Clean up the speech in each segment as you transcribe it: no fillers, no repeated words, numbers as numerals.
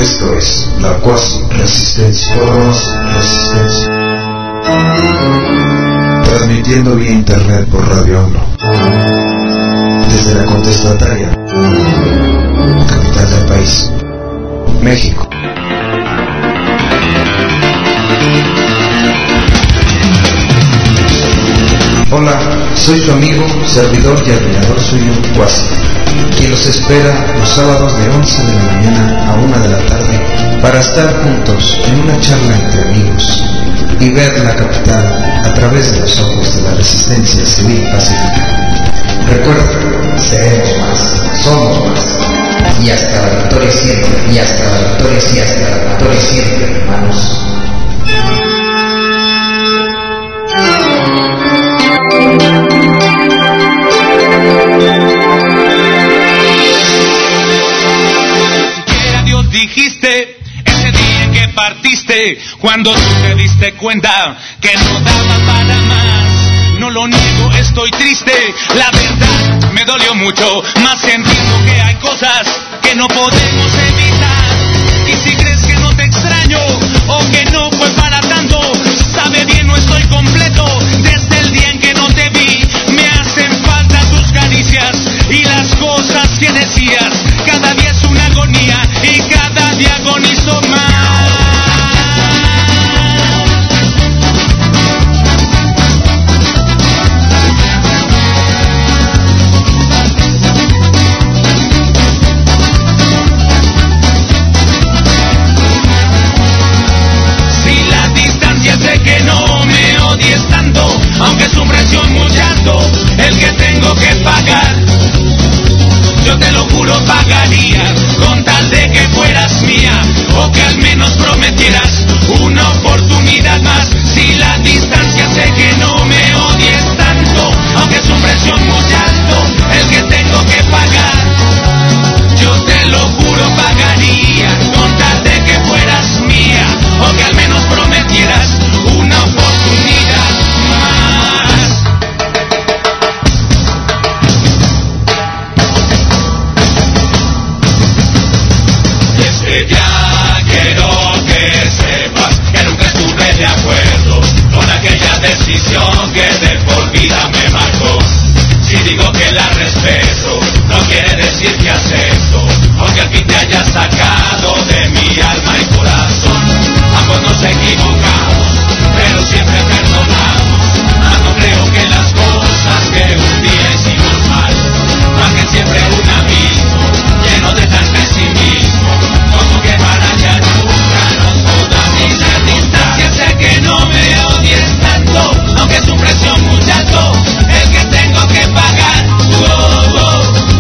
Esto es la Cuasi Resistencia. Transmitiendo vía internet por Radio Anglo. Desde la contestataria, capital del país, México. Hola, soy su amigo, servidor y admirador suyo, Cuasi, quien los espera los sábados de 11 de la mañana a 1 de la tarde para estar juntos en una charla entre amigos y ver la capital a través de los ojos de la resistencia civil pacífica. Recuerda, seremos más, somos más, y hasta la victoria siempre, y hasta la victoria sí, hasta la victoria siempre, hermanos. Dijiste ese día que partiste, cuando tú te diste cuenta que no daba para más. No lo niego, estoy triste, la verdad me dolió mucho, más entiendo que hay cosas que no podemos evitar. Y si crees que no te extraño o que no fue para tanto, sabe bien, no estoy completo. Desde el día en que no te vi me hacen falta tus caricias y las cosas que decías. Cada día es una agonía y cada día agonizo más. Si la distancia sé que no me odies tanto, aunque es un precio muy alto el que tengo que pagar. Yo te lo juro pagaría con tal de que fueras mía, o que al menos prometieras una oportunidad más. Si la distancia sé que no me odies tanto, aunque es un precio muy alto el que tengo que pagar. Yo te lo juro pagaría con tal de que fueras mía, o que al menos prometieras una oportunidad más. Ya quiero que sepas que nunca estuve de acuerdo con aquella decisión que de por vida me marcó. Si digo que la respeto, no quiere decir que acepto, aunque al fin te haya sacado de mi alma y corazón. Ambos nos equivocamos, pero siempre perdonamos. No creo que las cosas que un día hicimos mal marquen siempre un abismo lleno de tal pesimismo, como que para allá nunca nos podamos. La distancia sé que no me odies tanto, aunque es un precio muy alto el que tengo que pagar.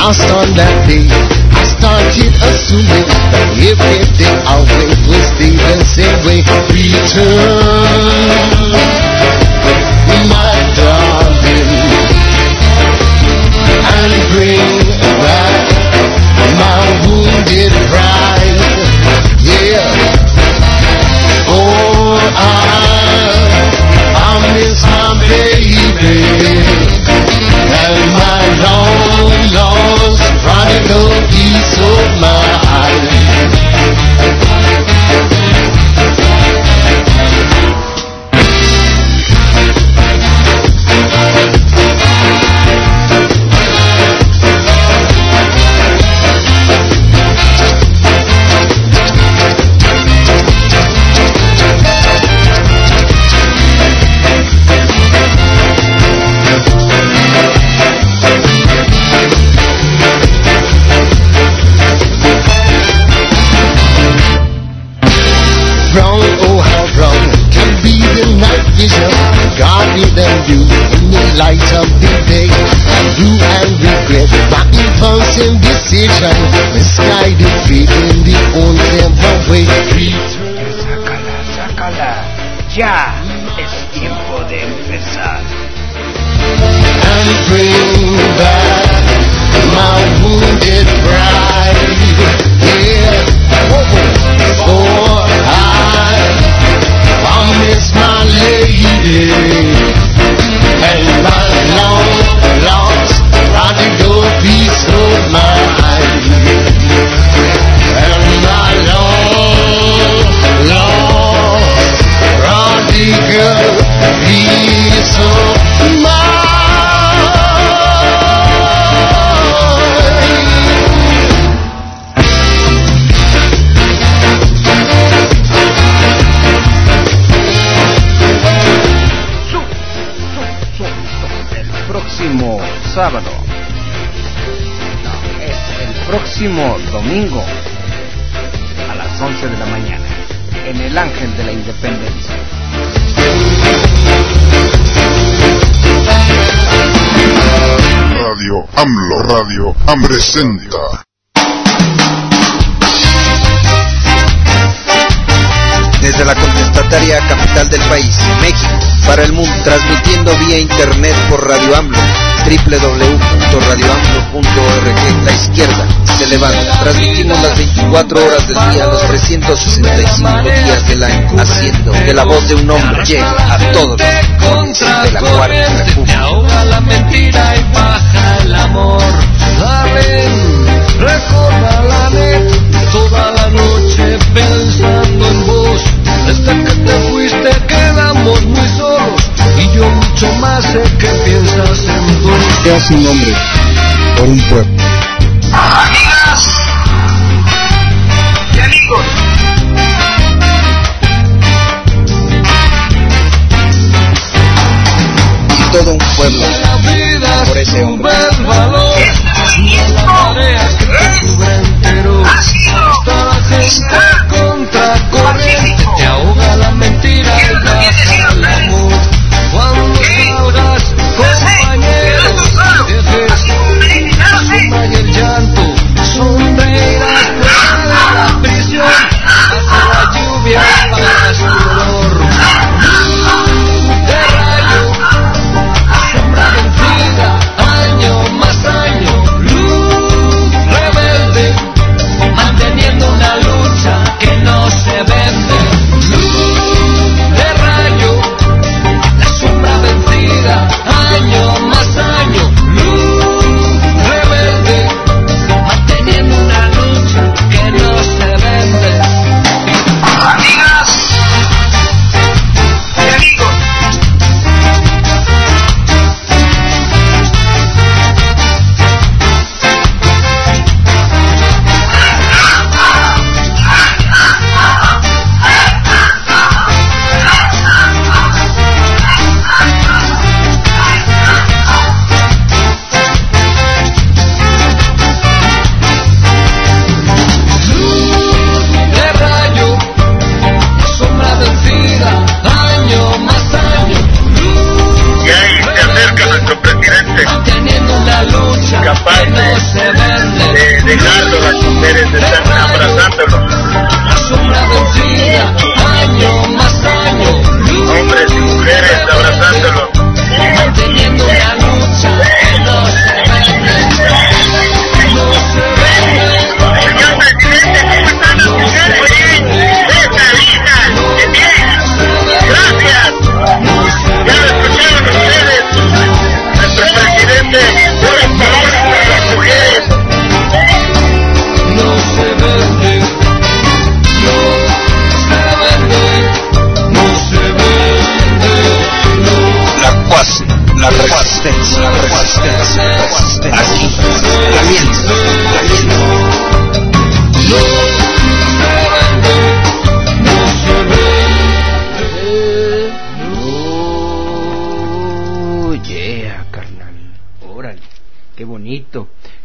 lost on that day, I started assuming that everything always will stay the same way. Return, my darling, and bring back my wounded pride. Yeah. Oh, I miss my baby and my long lost prodigal piece of mine. Than you in the light of the day. You and regret my impulsive decision, misguided faith in the only way. Sácala, sácala, ya es tiempo de empezar. And bring back my wounded pride. Yeah, for I miss my lady and my long lost prodigal piece of mine, and my long lost prodigal piece of mine. Sábado. No, es el próximo domingo a las 11 de la mañana en el Ángel de la Independencia. Radio AMLO, Radio AM presenta. Desde la contestataria capital del país, México, para el mundo, transmitiendo vía internet por Radio AMLO, www.radioamlo.org. La izquierda se levanta. Transmitimos las 24 horas del día, los 365 días del año, haciendo que la voz de un hombre llegue a todos los rincones de la Cuarta República. Ahoga la mentira y baja el amor. Saben, recordaré toda la noche pensando en vos. Desde que te fuiste quedamos muy solos y yo mucho más sé que piensas en vos. Sea su nombre por un pueblo. Amigas y amigos, Y todo un pueblo por ese hombre. este movimiento Está contracorriente, te ahoga la mentira y baja el amor. Cuando salgas, compañero, dejes la y el llanto, sonreirás fuera de la prisión, bajo la lluvia para su dolor. De rayo, sombra vencida, año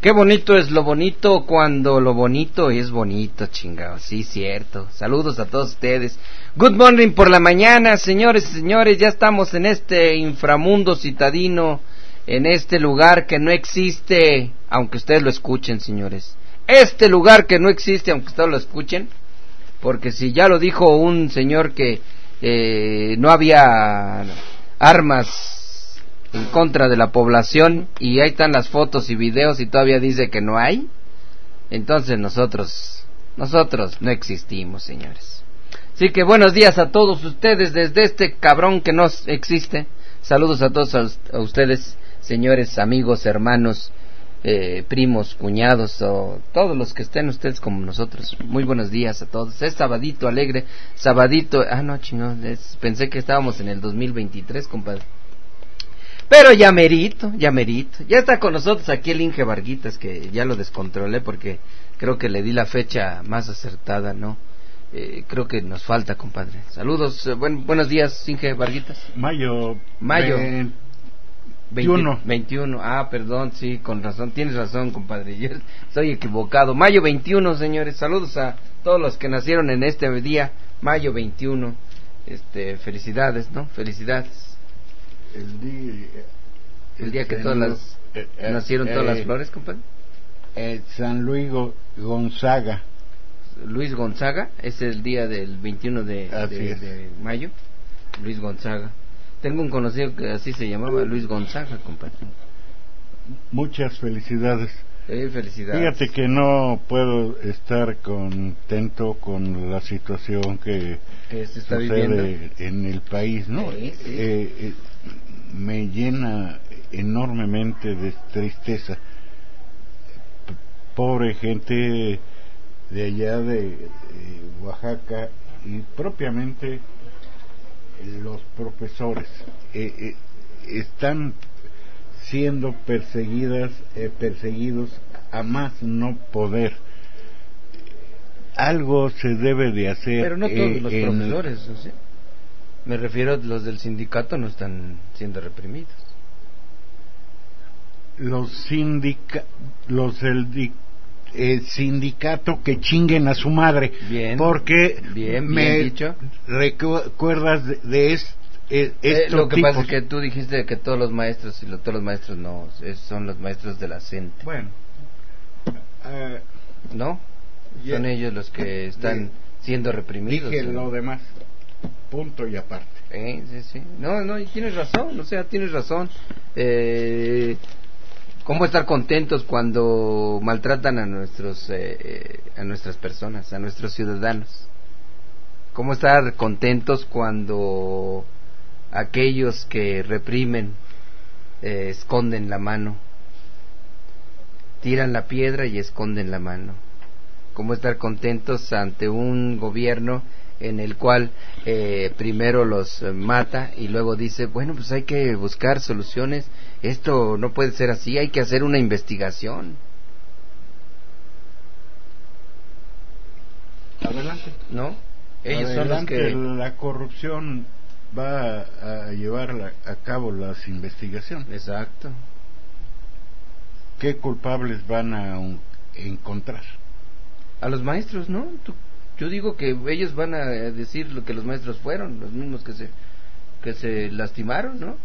Qué bonito es lo bonito cuando lo bonito es bonito, chingado. Sí, cierto. Saludos a todos ustedes. Good morning por la mañana, señores y señores. Ya estamos en este inframundo citadino, en este lugar que no existe, aunque ustedes lo escuchen, señores. Este lugar que no existe, aunque ustedes lo escuchen. Porque si ya lo dijo un señor que no había armas en contra de la población, y ahí están las fotos y videos y todavía dice que no hay, entonces nosotros no existimos, señores. Así que buenos días a todos ustedes desde este cabrón que no existe. Saludos a todos a ustedes, señores, amigos, hermanos, primos, cuñados, o todos los que estén ustedes como nosotros. Muy buenos días a todos. Es sabadito alegre, sabadito, no chingón, pensé que estábamos en el 2023, compadre. Pero ya merito, ya está con nosotros aquí el Inge Varguitas, que ya lo descontrolé porque creo que le di la fecha más acertada, ¿no? Creo que nos falta, compadre. Saludos, buenos días, Inge Varguitas. Mayo 21. Perdón, sí, con razón, tienes razón, compadre, yo estoy equivocado. Mayo 21, señores, saludos a todos los que nacieron en este día, mayo 21, felicidades, ¿no? Felicidades. El día que todas las nacieron todas las flores, compadre. San Luis Gonzaga. Luis Gonzaga es el día del 21 de mayo. Luis Gonzaga. Tengo un conocido que así se llamaba, Luis Gonzaga, compadre. Muchas felicidades. Felicidades. Fíjate que no puedo estar contento con la situación que se está sucede viviendo en el país, ¿no? Sí. Me llena enormemente de tristeza. Pobre gente de allá de Oaxaca, y propiamente los profesores están siendo perseguidos a más no poder. Algo se debe de hacer. Pero no todos los profesores, ¿sí? Me refiero a los del sindicato, no están siendo reprimidos. Sindicato que chinguen a su madre. Bien, porque bien dicho. ¿Recuerdas de esto? Lo que pasa es que tú dijiste que todos los maestros, y todos los maestros no, son los maestros de la CENTE. Bueno, ¿no? Son ellos los que están siendo reprimidos. Dije lo demás. Punto y aparte. Sí. No, y tienes razón, tienes razón. ¿Cómo estar contentos cuando maltratan a nuestras personas, a nuestros ciudadanos? ¿Cómo estar contentos cuando aquellos que reprimen esconden la mano, tiran la piedra y esconden la mano? ¿Cómo estar contentos ante un gobierno en el cual primero los mata y luego dice, bueno, pues hay que buscar soluciones, esto no puede ser así, hay que hacer una investigación? Adelante. ¿No? Ellos Adelante, son los que... La corrupción va a llevar a cabo las investigaciones. Exacto. ¿Qué culpables van a encontrar? A los maestros, ¿no? Yo digo que ellos van a decir lo que los maestros fueron, los mismos que se lastimaron, ¿no?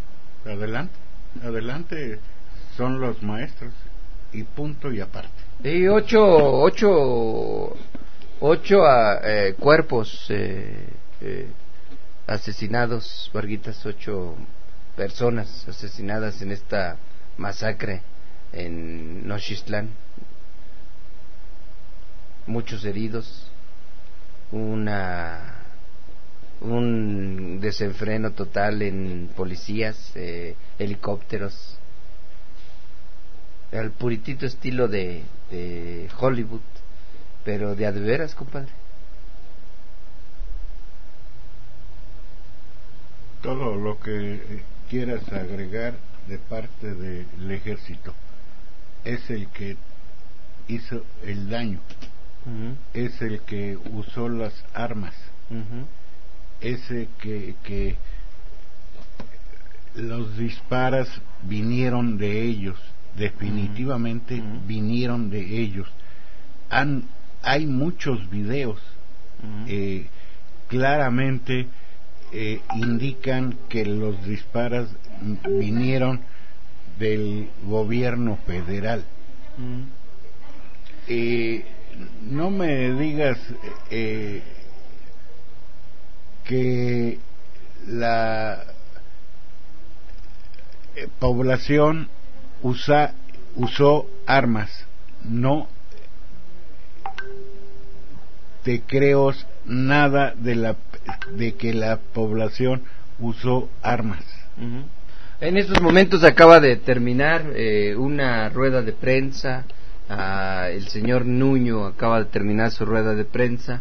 Adelante, son los maestros, y punto y aparte. Y ocho cuerpos asesinados, Varguitas, 8 personas asesinadas en esta masacre en Nochistlán, muchos heridos, un desenfreno total en policías, helicópteros, al puritito estilo de Hollywood, pero de a de veras, compadre. Todo lo que quieras agregar de parte del ejército es el que hizo el daño, es el que usó las armas, ese que los disparos vinieron de ellos, definitivamente vinieron de ellos. Hay muchos videos claramente indican que los disparos vinieron del gobierno federal. No me digas que la población usó armas. No te creo nada de que la población usó armas. En estos momentos acaba de terminar una rueda de prensa. El señor Nuño acaba de terminar su rueda de prensa.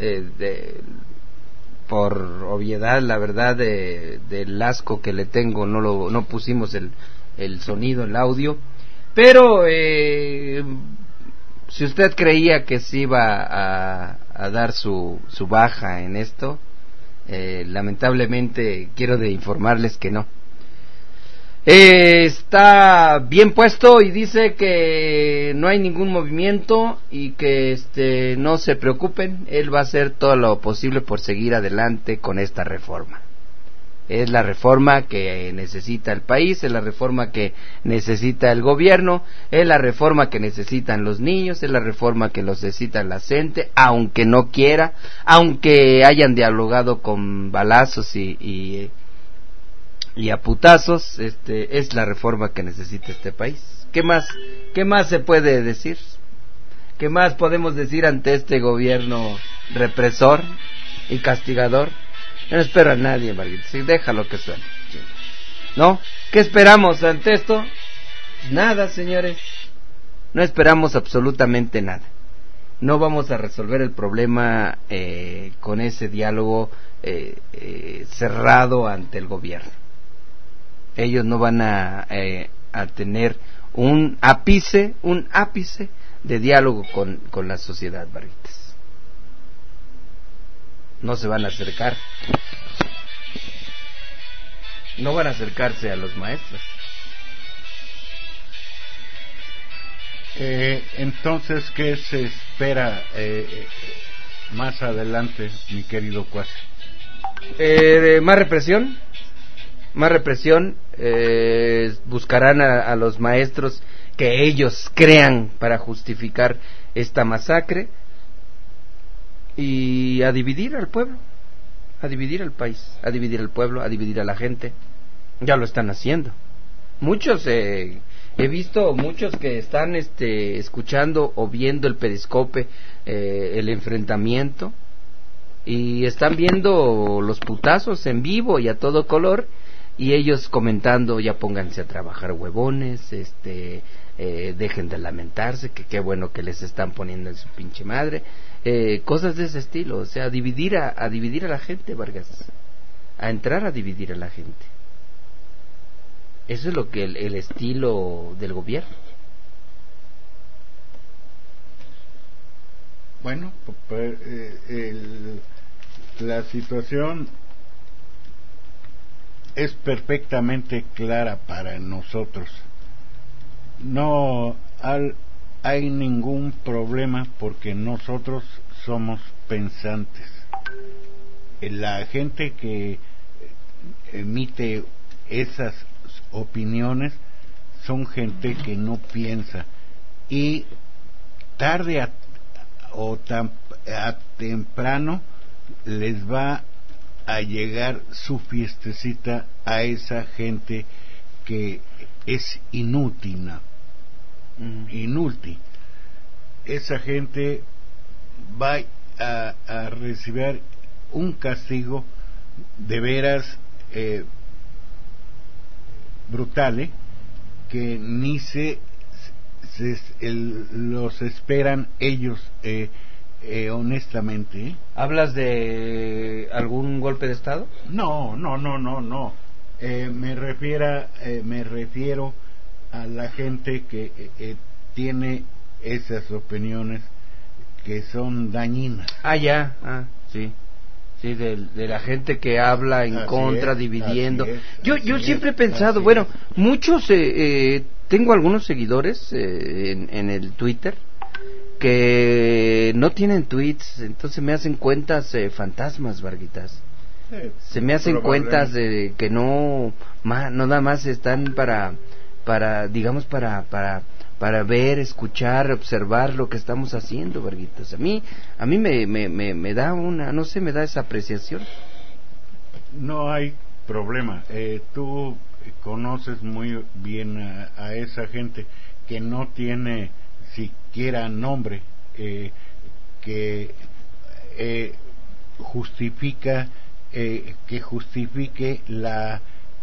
Por obviedad, la verdad, del asco que le tengo, no pusimos el sonido, el audio. Pero si usted creía que se iba a dar su baja en esto, lamentablemente quiero informarles que no. Está bien puesto y dice que no hay ningún movimiento y que no se preocupen, él va a hacer todo lo posible por seguir adelante con esta reforma. Es la reforma que necesita el país, es la reforma que necesita el gobierno, es la reforma que necesitan los niños, es la reforma que necesita la gente, aunque no quiera, aunque hayan dialogado con balazos y a putazos, es la reforma que necesita este país. ¿Qué más se puede decir? ¿Qué más podemos decir ante este gobierno represor y castigador? Yo no espero a nadie, Marguerite, sí, déjalo que suene. ¿No? ¿Qué esperamos ante esto? Nada, señores. No esperamos absolutamente nada. No vamos a resolver el problema con ese diálogo cerrado ante el gobierno. Ellos no van a tener un ápice de diálogo con la sociedad, Barrites. No se van a acercar. No van a acercarse a los maestros. Entonces, ¿qué se espera más adelante, mi querido Cuasi? Más represión. Buscarán a los maestros que ellos crean para justificar esta masacre y a dividir al pueblo, a dividir al país, a dividir al pueblo, a dividir a la gente. Ya lo están haciendo. Muchos, he visto muchos que están escuchando o viendo el periscope, el enfrentamiento, y están viendo los putazos en vivo y a todo color. Y ellos comentando, ya pónganse a trabajar, huevones, dejen de lamentarse, que qué bueno que les están poniendo en su pinche madre, cosas de ese estilo. O sea, a dividir a la gente, Vargas, a entrar a dividir a la gente. Eso es lo que el estilo del gobierno. Bueno, la situación es perfectamente clara para nosotros. No hay ningún problema porque nosotros somos pensantes. La gente que emite esas opiniones son gente que no piensa, y tarde o temprano les va a llegar su fiestecita a esa gente que es inútil. Esa gente va a recibir un castigo de veras brutal, que ni los esperan ellos, honestamente. ¿Hablas de algún golpe de estado? No. Me refiero a la gente que tiene esas opiniones que son dañinas. Sí. Sí, de la gente que habla en contra, dividiendo. Yo siempre he pensado, muchos, tengo algunos seguidores en el Twitter que no tienen tweets, entonces me hacen cuentas fantasmas, Varguitas. Se me hacen cuentas de que no nada más están para ver, escuchar, observar lo que estamos haciendo, Varguitas. A mí me da no sé, me da esa apreciación. No hay problema. Tú conoces muy bien a esa gente que no tiene siquiera nombre, que justifique la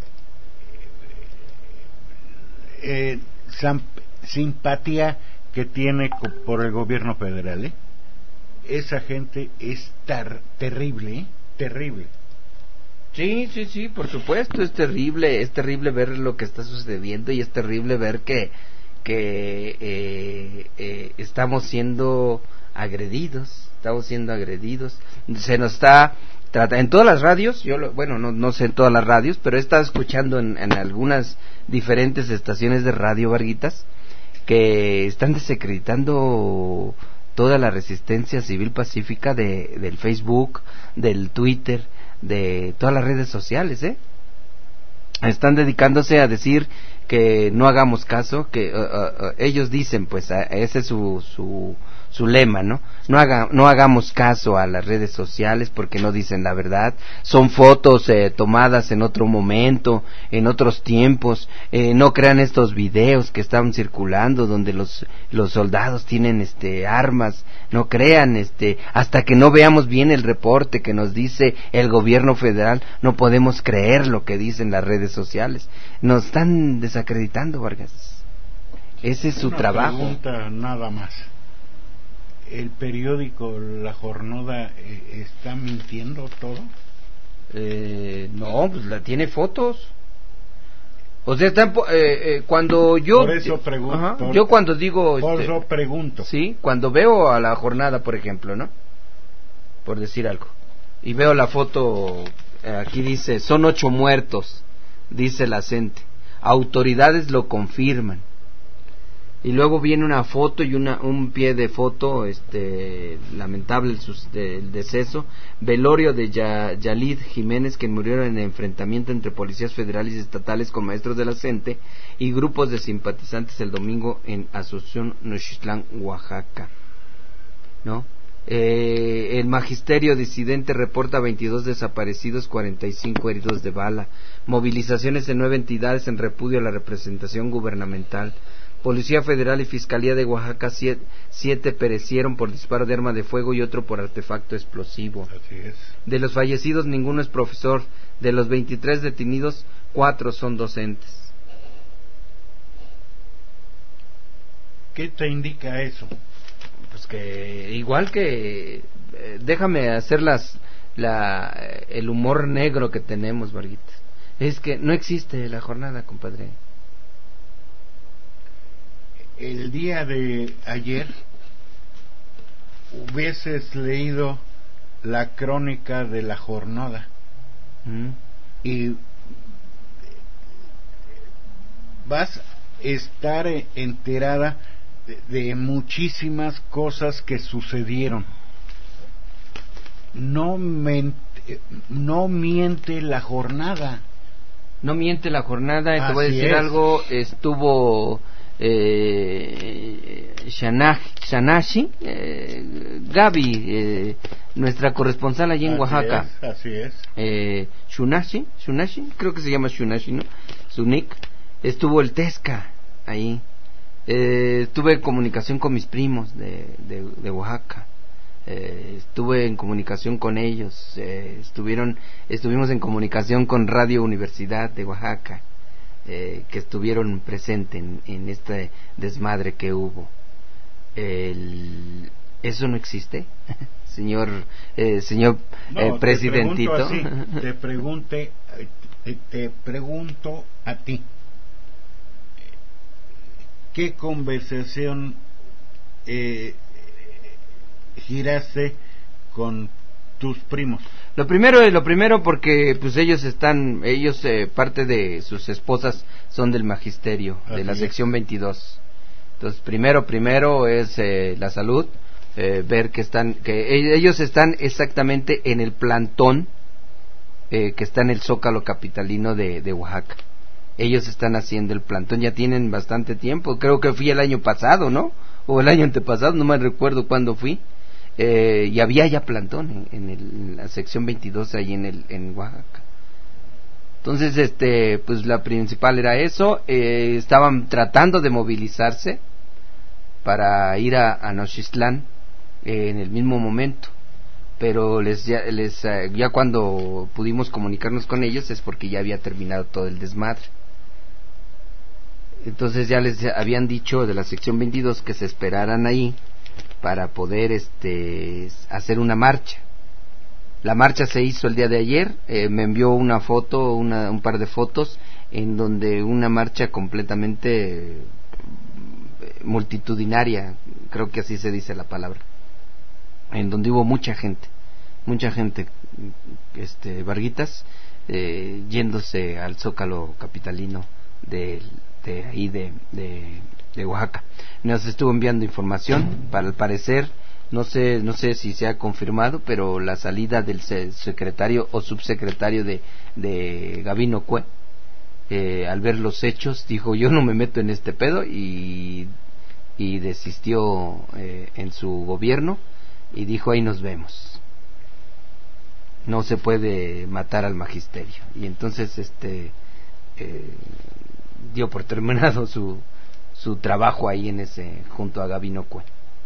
simpatía que tiene por el gobierno federal. Esa gente es terrible, terrible. Sí, por supuesto, es terrible ver lo que está sucediendo, y es terrible ver que estamos siendo agredidos, se nos está en todas las radios, no sé en todas las radios, pero he estado escuchando en algunas diferentes estaciones de radio, Varguitas, que están desacreditando toda la resistencia civil pacífica del Facebook, del Twitter, de todas las redes sociales, están dedicándose a decir que no hagamos caso, que ellos dicen, pues ese es su lema, ¿no? No hagamos caso a las redes sociales porque no dicen la verdad, son fotos tomadas en otro momento, en otros tiempos, no crean estos videos que están circulando donde los soldados tienen armas, no crean, hasta que no veamos bien el reporte que nos dice el gobierno federal, no podemos creer lo que dicen las redes sociales. Nos están desacreditando, Vargas. Ese es su trabajo. Pregunta nada más. ¿El periódico La Jornada está mintiendo todo? No, pues tiene fotos. O sea, cuando yo... Por eso pregunto. Yo cuando digo... Por eso pregunto. Sí, cuando veo a La Jornada, por ejemplo, ¿no? Por decir algo. Y veo la foto, aquí dice, son 8 muertos, dice la CENTE. Autoridades lo confirman. Y luego viene una foto y un pie de foto, lamentable el deceso, velorio de Yalid Jiménez, que murieron en el enfrentamiento entre policías federales y estatales con maestros de la CENTE y grupos de simpatizantes el domingo en Asunción, Nochitlán, Oaxaca, ¿no? El magisterio disidente reporta 22 desaparecidos, 45 heridos de bala. Movilizaciones en 9 entidades en repudio a la representación gubernamental. Policía Federal y Fiscalía de Oaxaca, 7 perecieron por disparo de arma de fuego y otro por artefacto explosivo. Así es. De los fallecidos, ninguno es profesor. De los 23 detenidos, 4 son docentes. ¿Qué te indica eso? Pues que igual que déjame hacer el humor negro que tenemos, Varguitas. Es que no existe La Jornada, compadre. El día de ayer hubieses leído la crónica de La Jornada y vas a estar enterada de muchísimas cosas que sucedieron. No miente La Jornada. No miente La Jornada, y te voy a decir algo. Estuvo Shanashi, Gaby, nuestra corresponsal allí en Oaxaca. Así es. Shunashi, creo que se llama Shunashi, ¿no? Sunik. Estuvo el Tesca ahí. Estuve en comunicación con mis primos de Oaxaca. Estuve en comunicación con ellos. Estuvimos en comunicación con Radio Universidad de Oaxaca, que estuvieron presentes en este desmadre que hubo. ¿Eso no existe, señor presidentito? Te pregunto a ti. ¿Qué conversación giraste con tus primos? Lo primero porque pues ellos parte de sus esposas son del magisterio, de la sección 22. Entonces primero es la salud, ver que ellos están exactamente en el plantón que está en el Zócalo capitalino de Oaxaca. Ellos están haciendo el plantón, ya tienen bastante tiempo, creo que fui el año pasado, ¿no? O el año antepasado, no me recuerdo cuándo fui. Y había ya plantón en la sección 22 ahí en Oaxaca. Entonces pues la principal era eso. Estaban tratando de movilizarse para ir a Nochistlán en el mismo momento, pero ya cuando pudimos comunicarnos con ellos es porque ya había terminado todo el desmadre. Entonces ya les habían dicho de la sección 22 que se esperaran ahí para poder hacer una marcha. La marcha se hizo el día de ayer. Me envió una foto, un par de fotos en donde una marcha completamente multitudinaria, creo que así se dice la palabra, en donde hubo mucha gente, Varguitas, yéndose al Zócalo capitalino de ahí de Oaxaca. Nos estuvo enviando información. Para el parecer, no sé si se ha confirmado, pero la salida del secretario o subsecretario de Gabino Cue, al ver los hechos, dijo: yo no me meto en este pedo, y desistió en su gobierno y dijo: ahí nos vemos, no se puede matar al magisterio. Y entonces dio por terminado su trabajo ahí junto a Gabino Cue.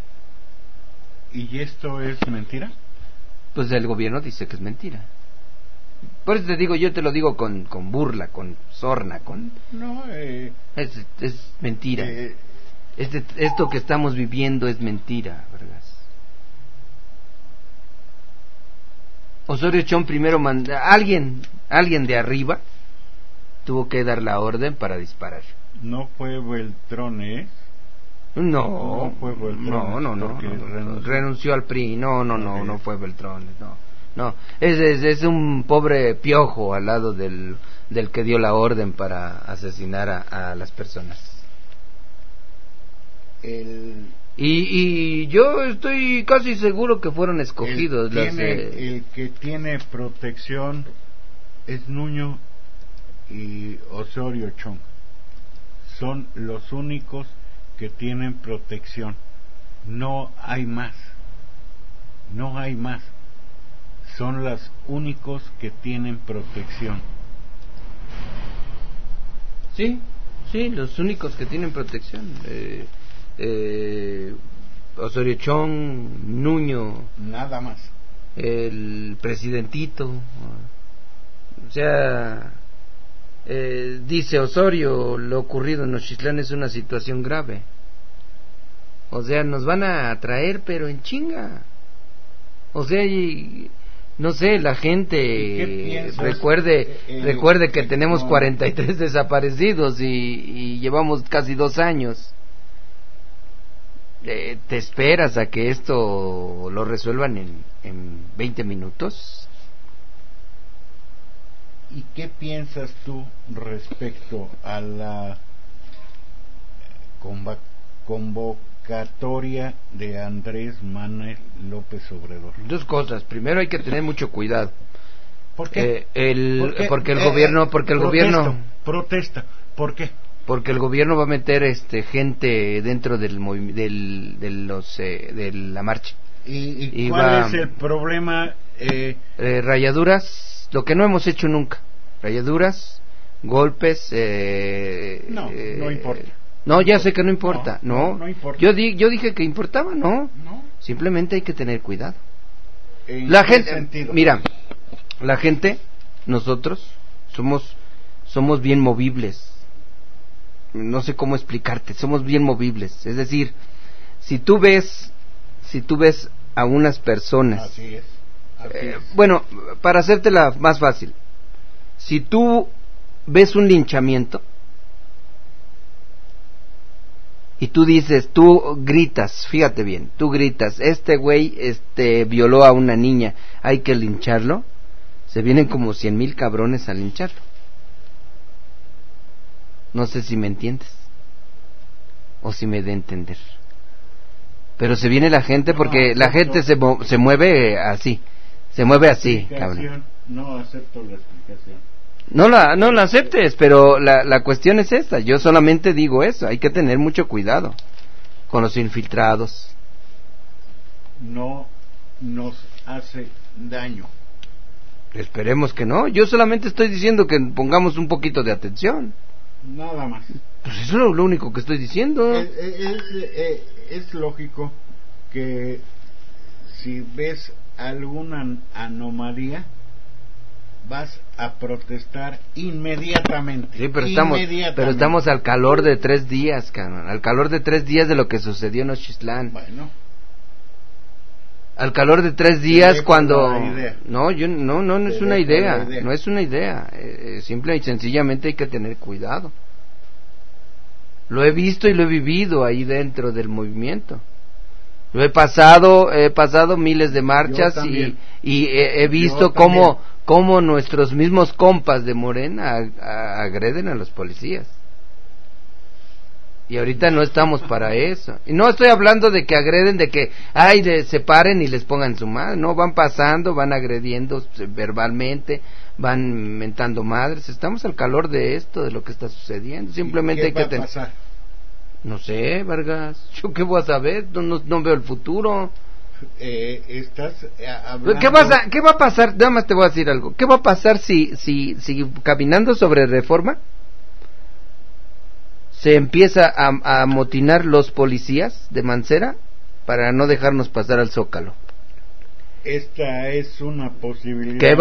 ¿Y esto es mentira? Pues el gobierno dice que es mentira. Por eso te digo, yo te lo digo con burla, con sorna, No, es mentira. Esto que estamos viviendo es mentira, Vargas. Osorio Chong primero alguien de arriba tuvo que dar la orden para disparar. No fue Beltrón, No fue Beltrón. No. Renunció al PRI. No fue Beltrón. No. Es un pobre piojo al lado del que dio la orden para asesinar a las personas. Y yo estoy casi seguro que fueron escogidos. El que tiene protección es Nuño y Osorio Chong. Son los únicos que tienen protección. No hay más. Son los únicos que tienen protección. Sí, los únicos que tienen protección. Osorio Chong, Nuño, nada más. El presidentito. O sea, dice Osorio: lo ocurrido en Nochistlán es una situación grave. O sea, nos van a traer, pero en chinga. O sea, no sé, la gente recuerde que tenemos 43 desaparecidos y llevamos casi 2 años. ¿Te esperas a que esto lo resuelvan en 20 minutos? ¿Y qué piensas tú respecto a la convocatoria de Andrés Manuel López Obrador? 2 cosas. Primero, hay que tener mucho cuidado. ¿Por qué? Porque el gobierno protesta. ¿Por qué? Porque el gobierno va a meter gente dentro de la marcha. ¿Y cuál es el problema? Rayaduras, lo que no hemos hecho nunca. Rayaduras, golpes. No importa. No, ya sé que no importa. No importa. Yo dije que importaba. No. Simplemente hay que tener cuidado. La gente, mira, la gente, nosotros somos bien movibles. No sé cómo explicarte. Somos bien movibles. Es decir, si tú ves a unas personas. Así es. Bueno, para hacértela más fácil, si tú ves un linchamiento, y tú dices, tú gritas, fíjate bien, tú gritas, este güey violó a una niña, hay que lincharlo, se vienen como 100,000 cabrones a lincharlo. No sé si me entiendes o si me da a entender. Pero se viene la gente porque la gente se mueve así, cabrón. No acepto la explicación. No la aceptes, pero la cuestión es esta. Yo solamente digo eso, hay que tener mucho cuidado con los infiltrados. No nos hace daño. Esperemos que no. Yo solamente estoy diciendo que pongamos un poquito de atención. Nada más. Pues eso es lo único que estoy diciendo. Es lógico que si ves alguna anomalía vas a protestar inmediatamente. Sí, pero estamos al calor de 3 días, cabrón. Al calor de 3 días de lo que sucedió en Ochitlán. Bueno. Al calor de 3 días cuando... No es una idea. No es una idea. Simple y sencillamente hay que tener cuidado. Lo he visto y lo he vivido ahí dentro del movimiento. Lo he pasado miles de marchas y he visto cómo nuestros mismos compas de Morena agreden a los policías. Y ahorita no estamos para eso. Y no estoy hablando de que agreden, de que se paren y les pongan su madre. No, van pasando, van agrediendo verbalmente, van mentando madres. Estamos al calor de esto, de lo que está sucediendo. Simplemente hay que tener... No sé, Vargas. ¿Yo qué voy a saber? No veo el futuro. Estás hablando... ¿Qué va a pasar? Nada más te voy a decir algo. ¿Qué va a pasar si caminando sobre Reforma se empieza a amotinar los policías de Mancera para no dejarnos pasar al Zócalo? Esta es una posibilidad. ¿Qué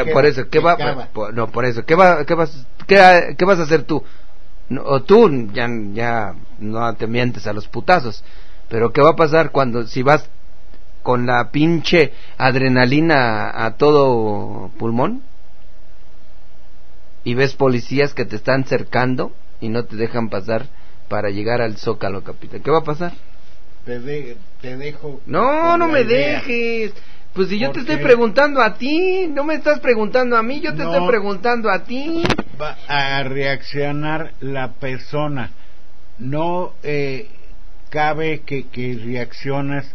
vas a hacer tú? O tú ya no te mientes a los putazos, pero ¿qué va a pasar si vas con la pinche adrenalina a todo pulmón y ves policías que te están cercando y no te dejan pasar para llegar al Zócalo capital? ¿Qué va a pasar? Te dejo. No me dejes. Pues si yo te estoy preguntando a ti, no me estás preguntando a mí, yo te estoy preguntando a ti. Va a reaccionar la persona. No cabe que reacciones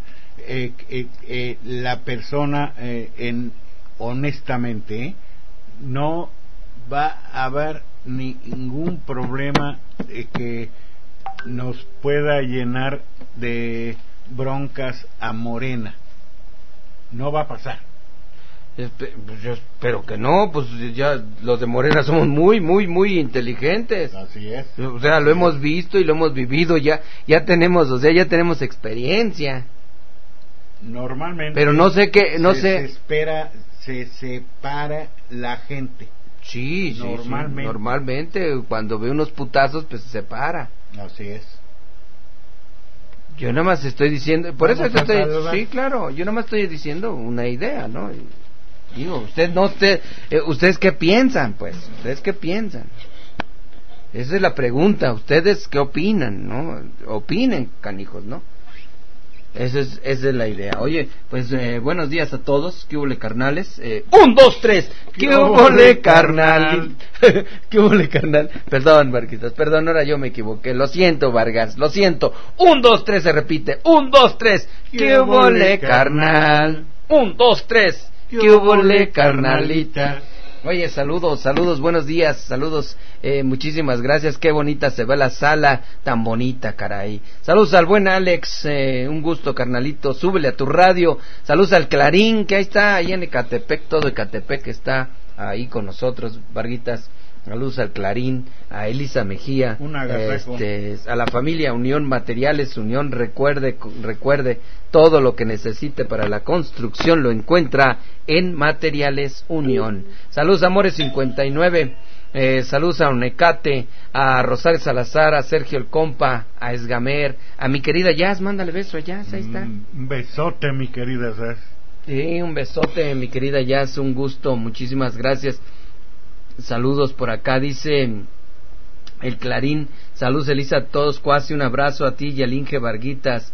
la persona honestamente. No va a haber ningún problema que nos pueda llenar de broncas a Morena. No va a pasar. Yo espero que no, pues ya los de Morena somos muy, muy, muy inteligentes. Así es. O sea, lo hemos visto y lo hemos vivido, ya tenemos experiencia. Normalmente. Pero no sé qué, se separa la gente. Sí, normalmente cuando ve unos putazos pues se separa. Así es. Yo nada más estoy diciendo, por eso sí, claro, yo nada más estoy diciendo una idea, ¿no? Digo, ustedes qué piensan, pues, ustedes qué piensan. Esa es la pregunta, ustedes qué opinan, ¿no? Opinen, canijos, ¿no? Esa es la idea. Oye, pues buenos días a todos. ¿Qué hubo, carnales? 1, 2, 3. ¿Qué hubo, carnal? ¿Qué hubo, carnal? Perdón, Marquitas, perdón, ahora yo me equivoqué. Lo siento, Vargas, lo siento. 1, 2, 3 se repite. 1, 2, 3. ¿Qué hubo, carnal? 1, 2, 3. ¿Qué hubo, carnalita? Oye, saludos, buenos días, saludos, muchísimas gracias, qué bonita se ve la sala, tan bonita, caray. Saludos al buen Alex, un gusto, carnalito, súbele a tu radio. Saludos al Clarín, que ahí está, ahí en Ecatepec, todo Ecatepec está ahí con nosotros, Varguitas. Saludos al Clarín, a Elisa Mejía, a la familia Unión Materiales, Unión, recuerde, todo lo que necesite para la construcción lo encuentra en Materiales Unión. Saludos a Amores 59, saludos a Onecate, a Rosario Salazar, a Sergio el Compa, a Esgamer, a mi querida Jazz, mándale beso a Jazz, ahí está. Un besote, mi querida Jazz. Sí, un besote, mi querida Jazz, un gusto, muchísimas gracias. Saludos por acá, dice El Clarín, saludos Elisa a todos, Cuasi, un abrazo a ti y al Inge Varguitas.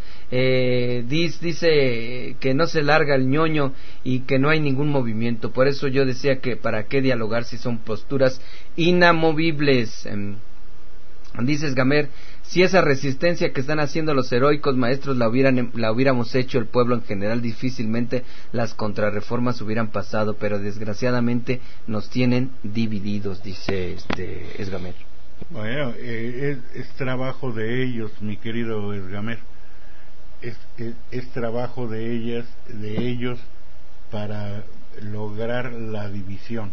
Dice que no se larga el ñoño y que no hay ningún movimiento, por eso yo decía que para qué dialogar si son posturas inamovibles. Dices Gamer, si esa resistencia que están haciendo los heroicos maestros la hubiéramos hecho el pueblo en general, difícilmente las contrarreformas hubieran pasado, pero desgraciadamente nos tienen divididos, dice Esgamer. Bueno, es trabajo de ellos, mi querido Esgamer. Es trabajo de ellos para lograr la división.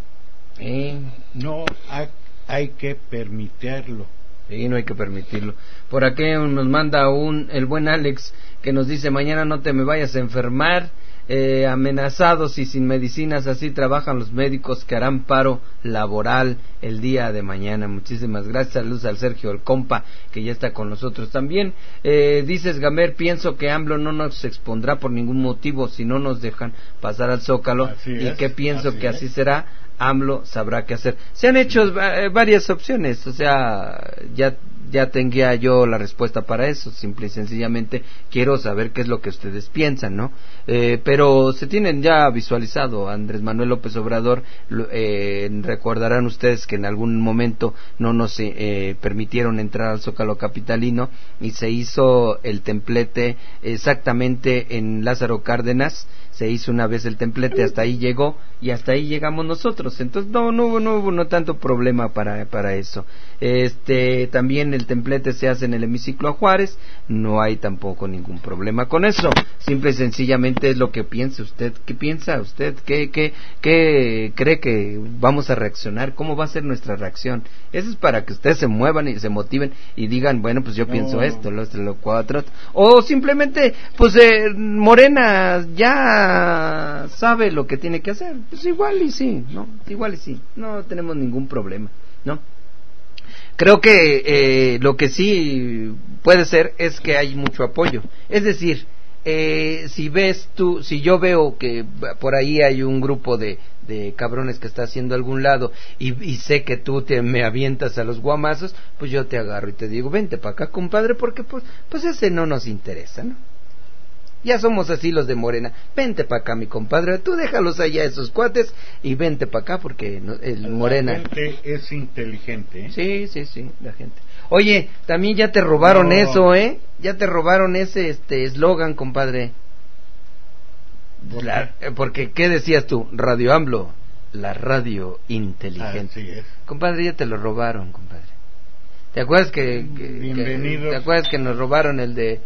No hay que permitirlo. Sí, no hay que permitirlo. Por aquí nos manda el buen Alex que nos dice: mañana no te me vayas a enfermar. Amenazados y sin medicinas, así trabajan los médicos que harán paro laboral el día de mañana. Muchísimas gracias. Saludos al Sergio, el compa, que ya está con nosotros también. Dices Gamer, pienso que AMLO no nos expondrá por ningún motivo si no nos dejan pasar al Zócalo, y que pienso que así será. AMLO sabrá qué hacer. Se han hecho varias opciones, o sea, ya tenía yo la respuesta para eso. Simple y sencillamente quiero saber qué es lo que ustedes piensan, ¿no? Pero se tienen ya visualizado. Andrés Manuel López Obrador, recordarán ustedes que en algún momento no nos permitieron entrar al Zócalo capitalino y se hizo el templete exactamente en Lázaro Cárdenas. Se hizo una vez el templete, hasta ahí llegó y hasta ahí llegamos nosotros. Entonces no hubo tanto problema para eso. También el templete se hace en el hemiciclo a Juárez, no hay tampoco ningún problema con eso. Simple y sencillamente es lo que piensa usted. ¿Qué piensa usted? ¿Qué cree que vamos a reaccionar? ¿Cómo va a ser nuestra reacción? Eso es para que ustedes se muevan y se motiven y digan, bueno, pues yo pienso esto, lo cuatro. O simplemente, pues Morena ya sabe lo que tiene que hacer. Pues igual y sí, no tenemos ningún problema, ¿no? Creo que lo que sí puede ser es que hay mucho apoyo. Es decir, si yo veo que por ahí hay un grupo de cabrones que está haciendo algún lado y sé que tú me avientas a los guamazos, pues yo te agarro y te digo, vente para acá, compadre, porque pues ese no nos interesa, ¿no? Ya somos así los de Morena. Vente para acá, mi compadre. Tú déjalos allá esos cuates y vente para acá porque el Morena. La gente es inteligente, ¿eh? Sí, la gente. Oye, también ya te robaron eso, ¿eh? Ya te robaron ese eslogan, compadre. Porque ¿qué decías tú? Radio AMLO, la radio inteligente. Así es. Compadre, ya te lo robaron, compadre. ¿Te acuerdas que Bienvenidos. ¿te acuerdas que nos robaron el de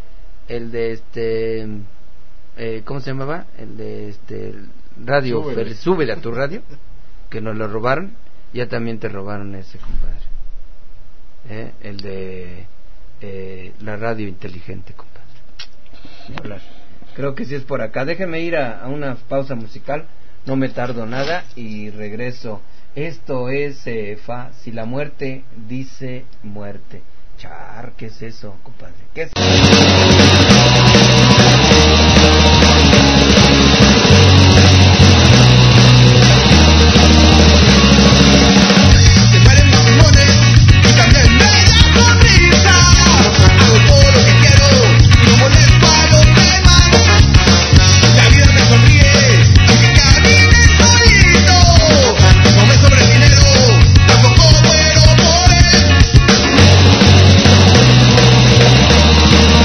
¿cómo se llamaba? El de radio, súbele a tu radio, que nos lo robaron. Ya también te robaron ese, compadre. El de la radio inteligente, compadre. Hola. Creo que sí es por acá. Déjeme ir a una pausa musical, no me tardo nada y regreso. Esto es si la muerte dice muerte. Char, ¿qué es eso, compadre? ¿Qué es? Tampoco muero por él.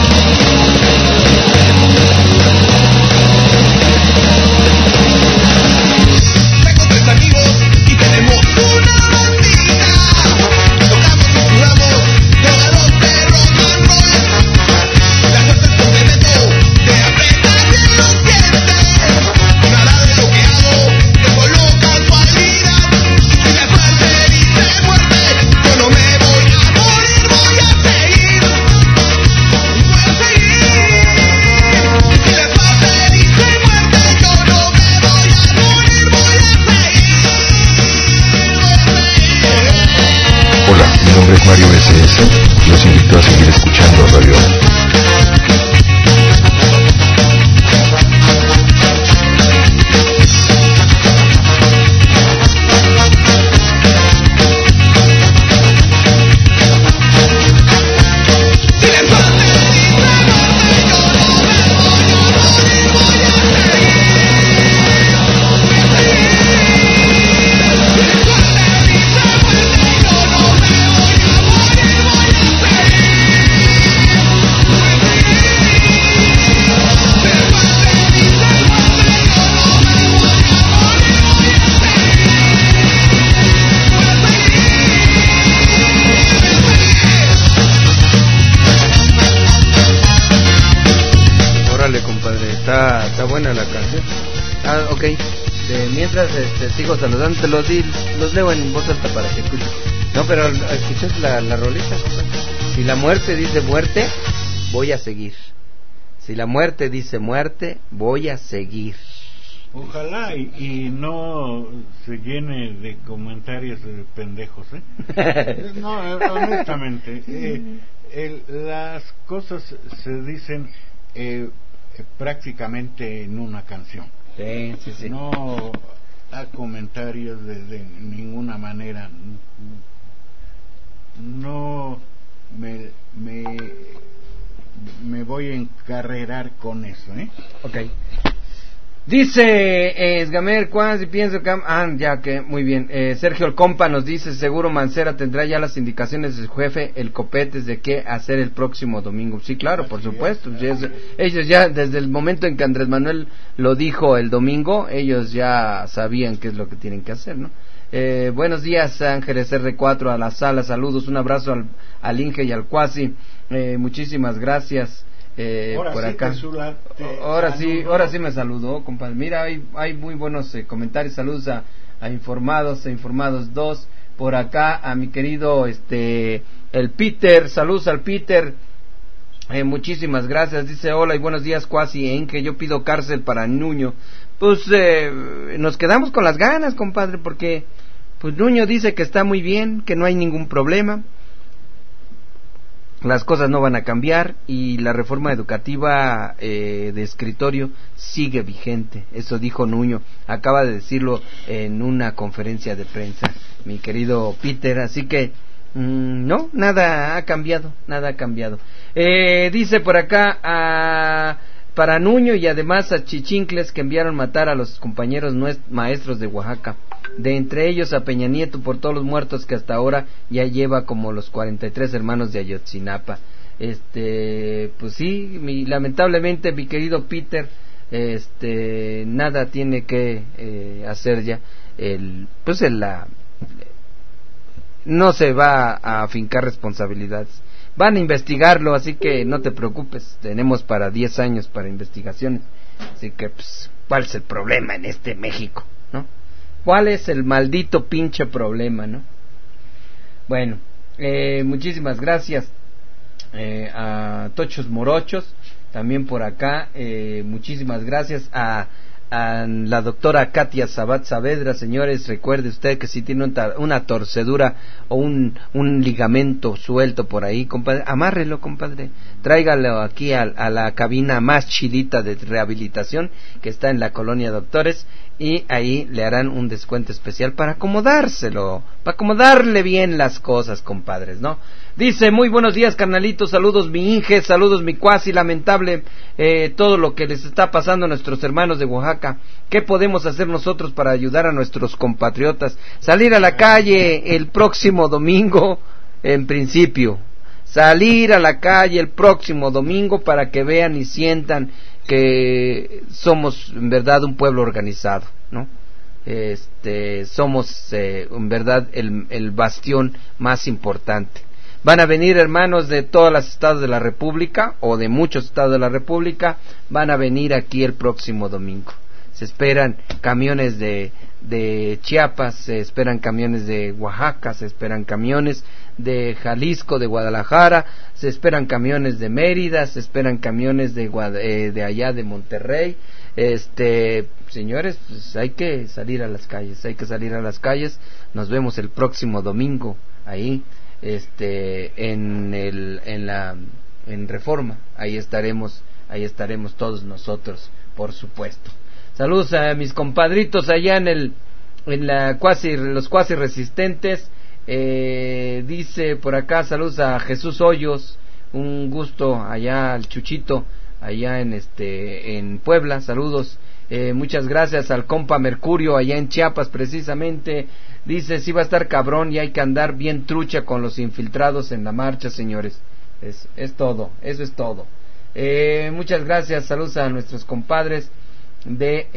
compadre, está buena la canción. Ok. Mientras sigo saludando, los leo en voz alta para que escuchen. No, pero escuchas la rolita, compadre. Si la muerte dice muerte, voy a seguir. Si la muerte dice muerte, voy a seguir. Ojalá y no se llene de comentarios de pendejos, No, honestamente, las cosas se dicen prácticamente en una canción. Sí. No a comentarios de ninguna manera. No me voy a encarrerar con eso, Okay. Dice Esgamer, ¿cuándo si pienso que... ya que, muy bien. Sergio el compa nos dice, seguro Mancera tendrá ya las indicaciones de su jefe, el Copetes, de qué hacer el próximo domingo. Sí, claro, por supuesto. Ellos ya, desde el momento en que Andrés Manuel lo dijo el domingo, ellos ya sabían qué es lo que tienen que hacer, ¿no? Buenos días, Ángeles R4 a la sala, saludos, un abrazo al Inge y al Cuasi, muchísimas gracias. Por acá. Ahora sí me saludó, compadre. Mira, hay muy buenos comentarios. Saludos a Informados 2. Por acá a mi querido el Peter. Saludos al Peter. Muchísimas gracias. Dice hola y buenos días, Cuasi en que yo pido cárcel para Nuño. Pues nos quedamos con las ganas, compadre, porque pues Nuño dice que está muy bien, que no hay ningún problema. Las cosas no van a cambiar y la reforma educativa de escritorio sigue vigente. Eso dijo Nuño, acaba de decirlo en una conferencia de prensa, mi querido Peter. Así que no, nada ha cambiado. Dice por acá para Nuño y además a Chichincles, que enviaron matar a los compañeros maestros de Oaxaca, de entre ellos a Peña Nieto, por todos los muertos que hasta ahora ya lleva, como los 43 hermanos de Ayotzinapa. Pues sí, lamentablemente, mi querido Peter, nada tiene que hacer ya. No se va a afincar responsabilidades. Van a investigarlo, así que no te preocupes. Tenemos para 10 años para investigaciones. Así que, pues, ¿cuál es el problema en México, no? ¿Cuál es el maldito pinche problema, no? Bueno, muchísimas gracias a Tochos Morochos, también por acá. Muchísimas gracias a la doctora Katia Sabat Saavedra. Señores, recuerde usted que si tiene una torcedura o un ligamento suelto por ahí, compadre, amárrelo, compadre, tráigalo aquí a la cabina más chidita de rehabilitación que está en la colonia Doctores, y ahí le harán un descuento especial para acomodarle bien las cosas, compadres, ¿no? Dice, muy buenos días, carnalitos, saludos mi Inge, saludos mi Cuasi. Lamentable todo lo que les está pasando a nuestros hermanos de Oaxaca. ¿Qué podemos hacer nosotros para ayudar a nuestros compatriotas? Salir a la calle el próximo domingo, en principio. Salir a la calle el próximo domingo para que vean y sientan que somos en verdad un pueblo organizado, ¿no? Somos en verdad el bastión más importante. Van a venir hermanos de todos los estados de la República, o de muchos estados de la República, van a venir aquí el próximo domingo. Se esperan camiones de Chiapas, se esperan camiones de Oaxaca, se esperan camiones de Jalisco, de Guadalajara, se esperan camiones de Mérida, se esperan camiones de allá de Monterrey. Señores, pues hay que salir a las calles. Nos vemos el próximo domingo ahí, en Reforma. Ahí estaremos todos nosotros, por supuesto. Saludos a mis compadritos allá los cuasi resistentes. Dice por acá, saludos a Jesús Hoyos, un gusto allá al Chuchito, allá en Puebla, saludos. Muchas gracias al compa Mercurio allá en Chiapas precisamente. Dice, sí va a estar cabrón y hay que andar bien trucha con los infiltrados en la marcha, señores. Es todo, eso es todo. Muchas gracias, saludos a nuestros compadres de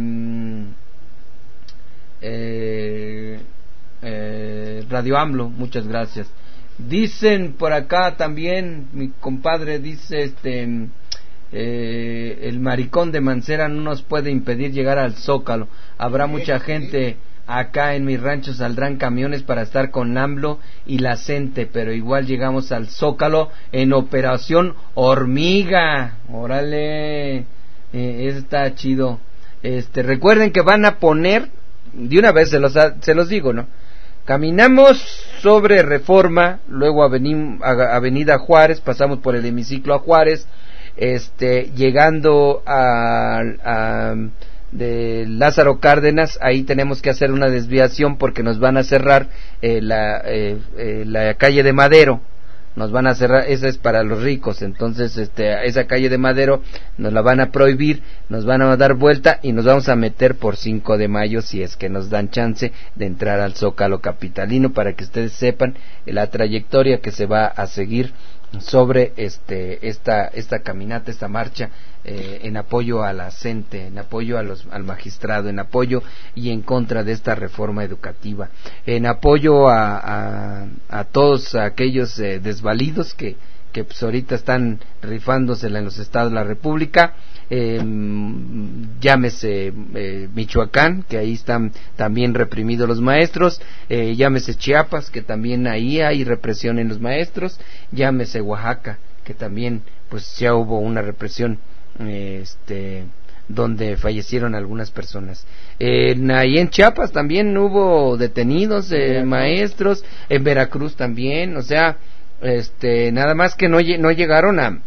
Radio AMLO, muchas gracias. Dicen por acá también, mi compadre dice, el maricón de Mancera no nos puede impedir llegar al Zócalo. Habrá mucha gente acá en mi rancho, saldrán camiones para estar con AMLO y la gente, pero igual llegamos al Zócalo en Operación Hormiga. Órale, está chido. Recuerden que van a poner, de una vez se los digo, ¿no? Caminamos sobre Reforma, luego Avenida Juárez, pasamos por el hemiciclo a Juárez, llegando de Lázaro Cárdenas, ahí tenemos que hacer una desviación porque nos van a cerrar la calle de Madero, nos van a cerrar, esa es para los ricos, entonces esa calle de Madero nos la van a prohibir, nos van a dar vuelta y nos vamos a meter por 5 de mayo si es que nos dan chance de entrar al Zócalo capitalino, para que ustedes sepan la trayectoria que se va a seguir sobre esta caminata, esta marcha, en apoyo a la gente, en apoyo al magistrado, en apoyo y en contra de esta reforma educativa, en apoyo a todos aquellos desvalidos que pues ahorita están rifándosela en los estados de la República, llámese Michoacán, que ahí están también reprimidos los maestros, llámese Chiapas, que también ahí hay represión en los maestros, llámese Oaxaca, que también pues ya hubo una represión donde fallecieron algunas personas. Ahí en Chiapas también hubo detenidos maestros, en Veracruz también, o sea, nada más que no llegaron,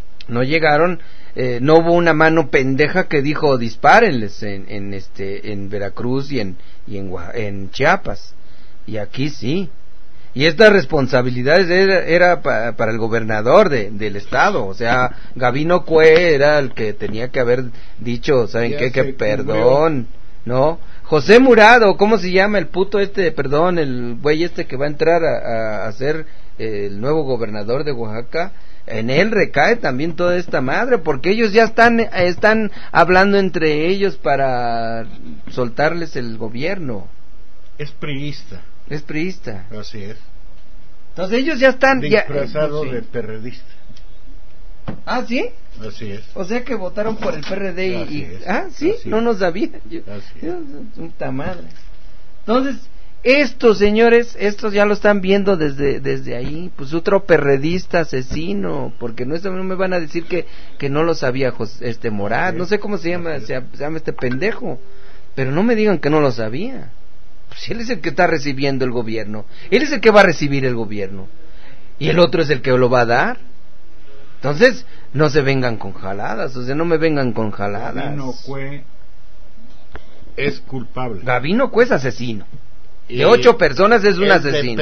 no hubo una mano pendeja que dijo dispárenles en Veracruz y en Chiapas, y aquí sí. Y estas responsabilidades era para el gobernador del estado, o sea, Gabino Cue era el que tenía que haber dicho, ¿saben qué? Que perdón, ¿no? José Murado, ¿cómo se llama el puto perdón, el güey que va a entrar a ser el nuevo gobernador de Oaxaca? En él recae también toda esta madre, porque ellos ya están hablando entre ellos para soltarles el gobierno. Es priista. Es priista. Así es. Entonces ellos ya están disfrazado sí. de perredista. ¿Ah, sí? Así es. O sea que votaron por el PRD Así es. sí, Así no es. nos sabía. Así es. Puta madre. Entonces, estos señores, estos ya lo están viendo desde ahí, pues otro perredista asesino, porque no me van a decir que no lo sabía Morat, no sé cómo se llama este pendejo, pero no me digan que no lo sabía. Pues él es el que está recibiendo el gobierno, él es el que va a recibir el gobierno, y el otro es el que lo va a dar. Entonces, no se vengan con jaladas, o sea, no me vengan con jaladas. Gabino Cue es culpable. Gabino Cue es asesino. De 8 personas es un asesino.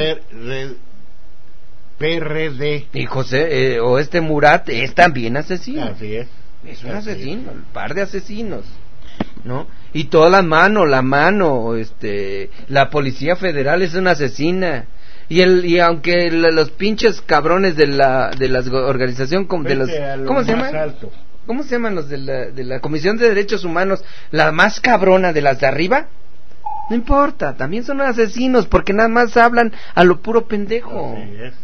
PRD. Y José, Murat es también asesino. Así es. Es un asesino, un par de asesinos, ¿no? Y toda la mano, la Policía Federal es una asesina. Y aunque los pinches cabrones de la organización, ¿cómo se llaman? Alto. ¿Cómo se llaman los de la Comisión de Derechos Humanos? La más cabrona de las de arriba. No importa, también son asesinos porque nada más hablan a lo puro pendejo. Así es.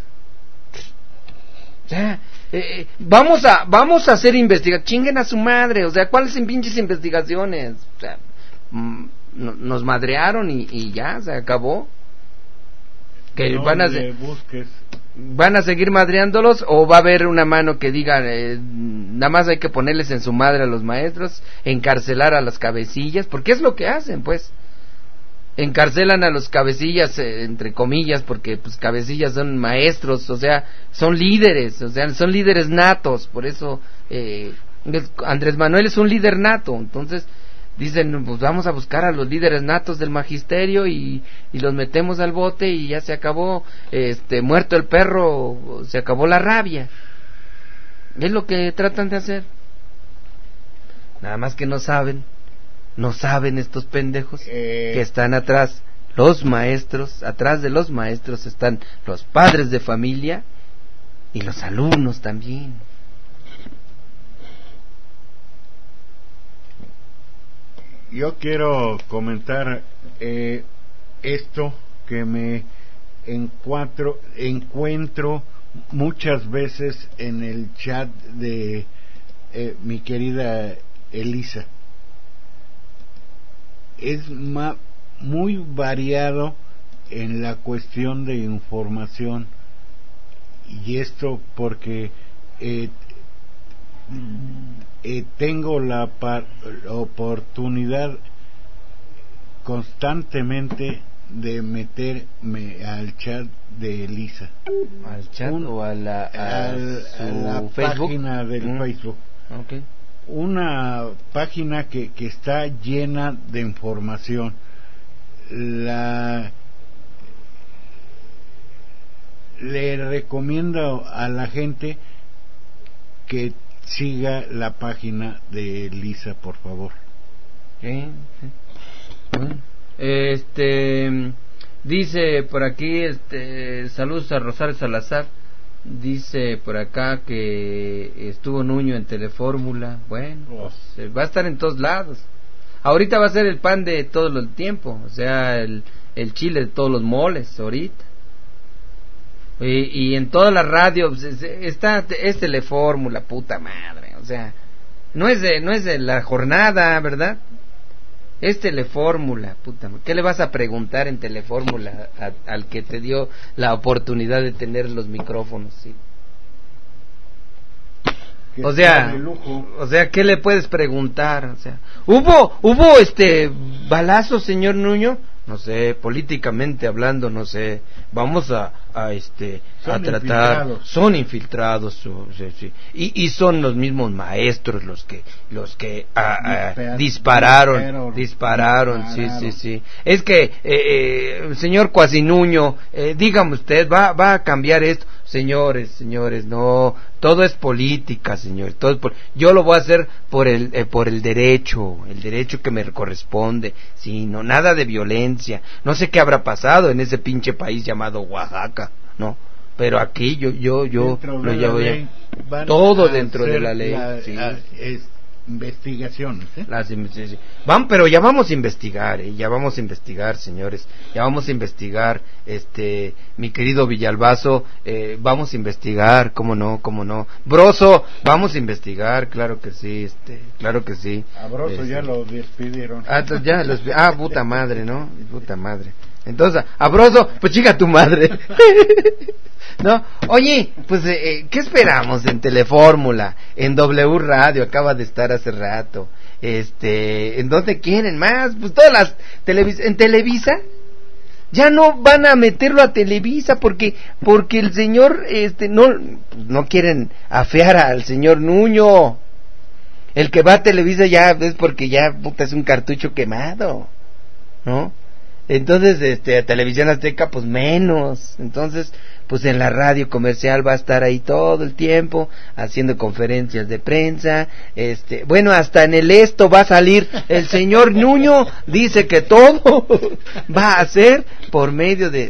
O sea, vamos a hacer investigaciones, chinguen a su madre, o sea, ¿cuáles son pinches investigaciones? O sea, nos madrearon y ya, se acabó. Que no van a seguir madreándolos, o va a haber una mano que diga nada más hay que ponerles en su madre a los maestros, encarcelar a las cabecillas, porque es lo que hacen, pues. Encarcelan a los cabecillas, entre comillas, porque pues cabecillas son maestros, o sea, son líderes natos, por eso Andrés Manuel es un líder nato. Entonces dicen, pues vamos a buscar a los líderes natos del magisterio y los metemos al bote y ya se acabó, muerto el perro, se acabó la rabia. Es lo que tratan de hacer. Nada más que no saben estos pendejos que están atrás, los maestros, atrás de los maestros están los padres de familia y los alumnos también. Yo quiero comentar esto que me encuentro muchas veces en el chat de mi querida Elisa, es muy variado en la cuestión de información, y esto porque tengo la oportunidad constantemente de meterme al chat de Elisa. ¿Al chat o a la Facebook? Página del Facebook. Okay. Una página que está llena de información. Le recomiendo a la gente que siga la página de Elisa, por favor. Okay. Dice por aquí, saludos a Rosario Salazar. Dice por acá que estuvo Nuño en Telefórmula. Bueno, pues, va a estar en todos lados. Ahorita va a ser el pan de todo el tiempo, o sea, el chile de todos los moles ahorita. Y en todas las radios es Telefórmula, puta madre, o sea, no es de la jornada, ¿verdad? Es Telefórmula, puta madre. ¿Qué le vas a preguntar en Telefórmula al que te dio la oportunidad de tener los micrófonos? ¿Sí? O sea, ¿qué le puedes preguntar? O sea, ¿hubo balazo, señor Nuño? No sé, políticamente hablando, no sé. Vamos a tratar. Son infiltrados, sí. Y son los mismos maestros los que dispararon, sí. Es que, señor Cuasinuño, dígame usted, ¿va a cambiar esto? Señores, no, todo es política, señores, yo lo voy a hacer por el derecho que me corresponde, sí, no, nada de violencia. No sé qué habrá pasado en ese pinche país llamado Oaxaca, ¿no? Pero aquí yo lo llevo todo dentro de la ley, sí. Investigaciones, sí. Pero ya vamos a investigar, señores, ya vamos a investigar, mi querido Villalbazo, vamos a investigar, cómo no, Broso, vamos a investigar, claro que sí, a Broso ya lo despidieron. Puta madre, ¿no? Puta madre. Entonces, a Broso, pues chica tu madre. ¿No? Oye, pues, ¿qué esperamos en Telefórmula? En W Radio, acaba de estar hace rato. ¿En dónde quieren más? Pues todas las en Televisa. Ya no van a meterlo a Televisa porque el señor, no quieren afear al señor Nuño. El que va a Televisa ya es porque ya, puta, es un cartucho quemado, ¿no? Entonces, a Televisión Azteca, pues menos. Entonces, pues en la radio comercial va a estar ahí todo el tiempo, haciendo conferencias de prensa. Bueno, hasta en el va a salir el señor Nuño, dice que todo va a ser por medio de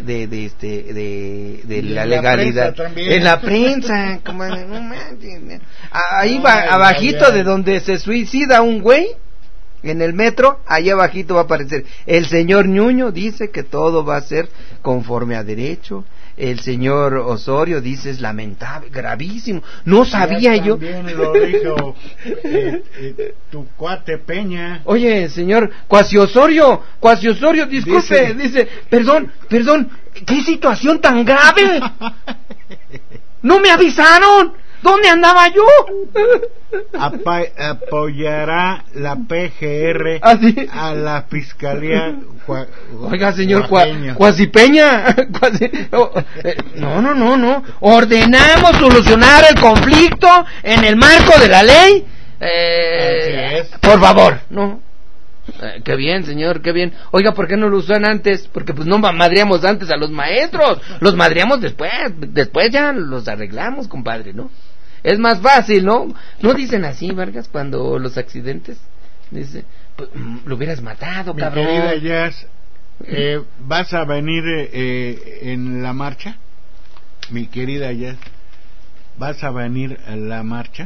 la legalidad. En la prensa, como, no manches, ahí va, abajito de donde se suicida un güey. En el metro, ahí abajito va a aparecer. El señor Nuño dice que todo va a ser conforme a derecho. El señor Osorio dice es lamentable, gravísimo. No sabía yo. También lo dijo tu cuate Peña. Oye, señor Cuasi Osorio, disculpe, dice, perdón, ¿qué situación tan grave? ¿No me avisaron? ¿Dónde andaba yo? Apoyará la PGR a la Fiscalía. Oiga, señor Cuasipeña. No. Ordenamos solucionar el conflicto en el marco de la ley. Por favor, no. Qué bien, señor, qué bien. Oiga, ¿por qué no lo usan antes? Porque pues no madreamos antes a los maestros, los madreamos después ya los arreglamos, compadre, ¿no? Es más fácil, ¿no? ¿No dicen así, Vargas, cuando los accidentes? Dice, pues, lo hubieras matado, cabrón. Mi querida Jazz, ¿vas a venir en la marcha? Mi querida Jazz, ¿vas a venir a la marcha?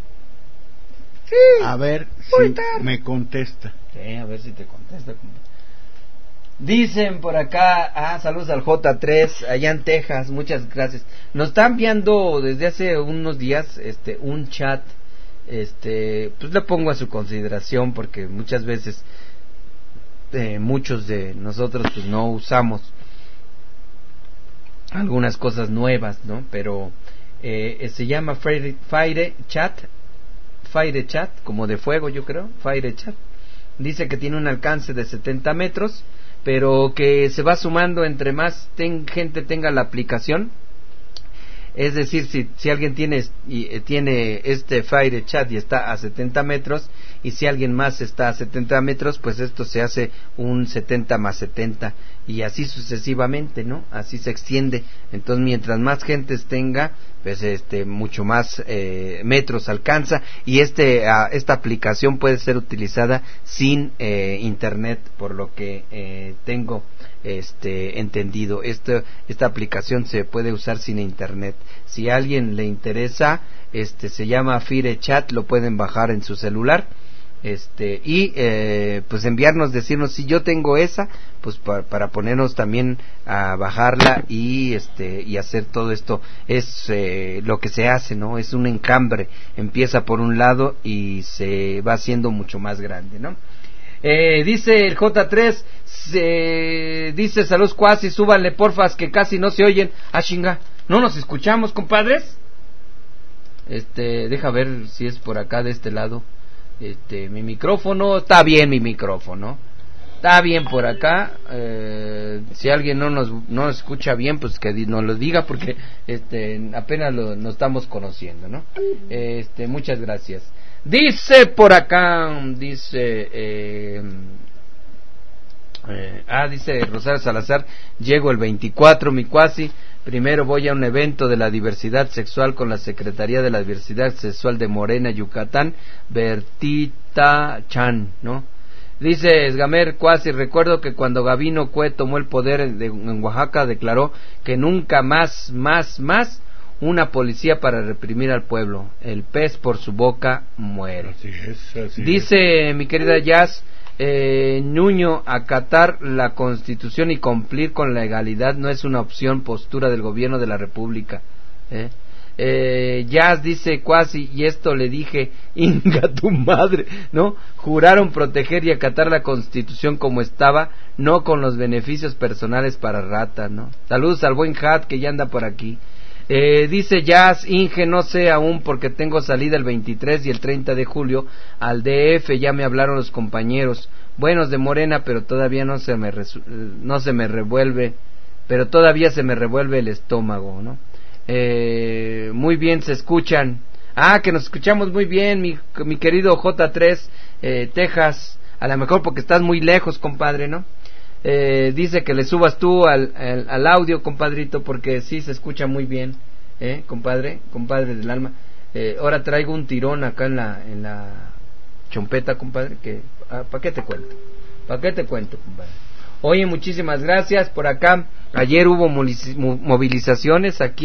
Sí. A ver si me contesta. Sí, a ver si te contesta. Dicen por acá, saludos al J3, allá en Texas, muchas gracias. Nos está enviando desde hace unos días un chat pues le pongo a su consideración, porque muchas veces muchos de nosotros pues no usamos algunas cosas nuevas, ¿no? Pero se llama Fire Chat, como de fuego, yo creo, Fire Chat. Dice que tiene un alcance de 70 metros, pero que se va sumando entre más gente tenga la aplicación. Es decir, si alguien tiene este Fire Chat y está a 70 metros, y si alguien más está a 70 metros, pues esto se hace un 70 más 70, y así sucesivamente, ¿no? Así se extiende. Entonces, mientras más gente tenga, pues mucho más metros alcanza, y esta aplicación puede ser utilizada sin internet, por lo que tengo entendido. Esta aplicación se puede usar sin internet. Si a alguien le interesa, se llama Fire Chat, lo pueden bajar en su celular, y pues decirnos si yo tengo esa, pues para ponernos también a bajarla y hacer todo esto. Es lo que se hace, ¿no? Es un encambre, empieza por un lado y se va haciendo mucho más grande, ¿no? Dice el J3, dice: saludos cuasi, súbanle porfas que casi no se oyen. Chinga, ¿no nos escuchamos, compadres? Deja ver si es por acá de este lado. Mi micrófono, está bien mi micrófono, está bien por acá. Si alguien no nos escucha bien, pues que nos lo diga, porque apenas nos estamos conociendo, ¿no? Muchas gracias. Dice por acá, dice Rosario Salazar: llego el 24, mi cuasi. Primero voy a un evento de la diversidad sexual con la Secretaría de la Diversidad Sexual de Morena, Yucatán, Bertita Chan, ¿no? Dice Esgamer cuasi: recuerdo que cuando Gabino Cue tomó el poder en Oaxaca, declaró que nunca más una policía para reprimir al pueblo. El pez por su boca muere. Así dice es. Mi querida Jazz, Nuño: acatar la Constitución y cumplir con la legalidad no es una opción, postura del gobierno de la República. Jazz dice cuasi: y esto le dije, inga tu madre, ¿no? Juraron proteger y acatar la Constitución como estaba, no con los beneficios personales para ratas, ¿no? Saludos al buen Hat que ya anda por aquí. Dice Jazz: Inge, no sé aún porque tengo salida el 23 y el 30 de julio al DF, ya me hablaron los compañeros buenos de Morena, pero todavía no se me revuelve, pero todavía se me revuelve el estómago, ¿no? Muy bien, se escuchan. Que nos escuchamos muy bien, mi querido J3, Texas, a lo mejor porque estás muy lejos, compadre, ¿no? Dice que le subas tú al audio, compadrito, porque sí se escucha muy bien, compadre del alma. Ahora traigo un tirón acá en la chompeta, compadre, que ¿para qué te cuento, compadre? Oye, muchísimas gracias por acá. Ayer hubo movilizaciones aquí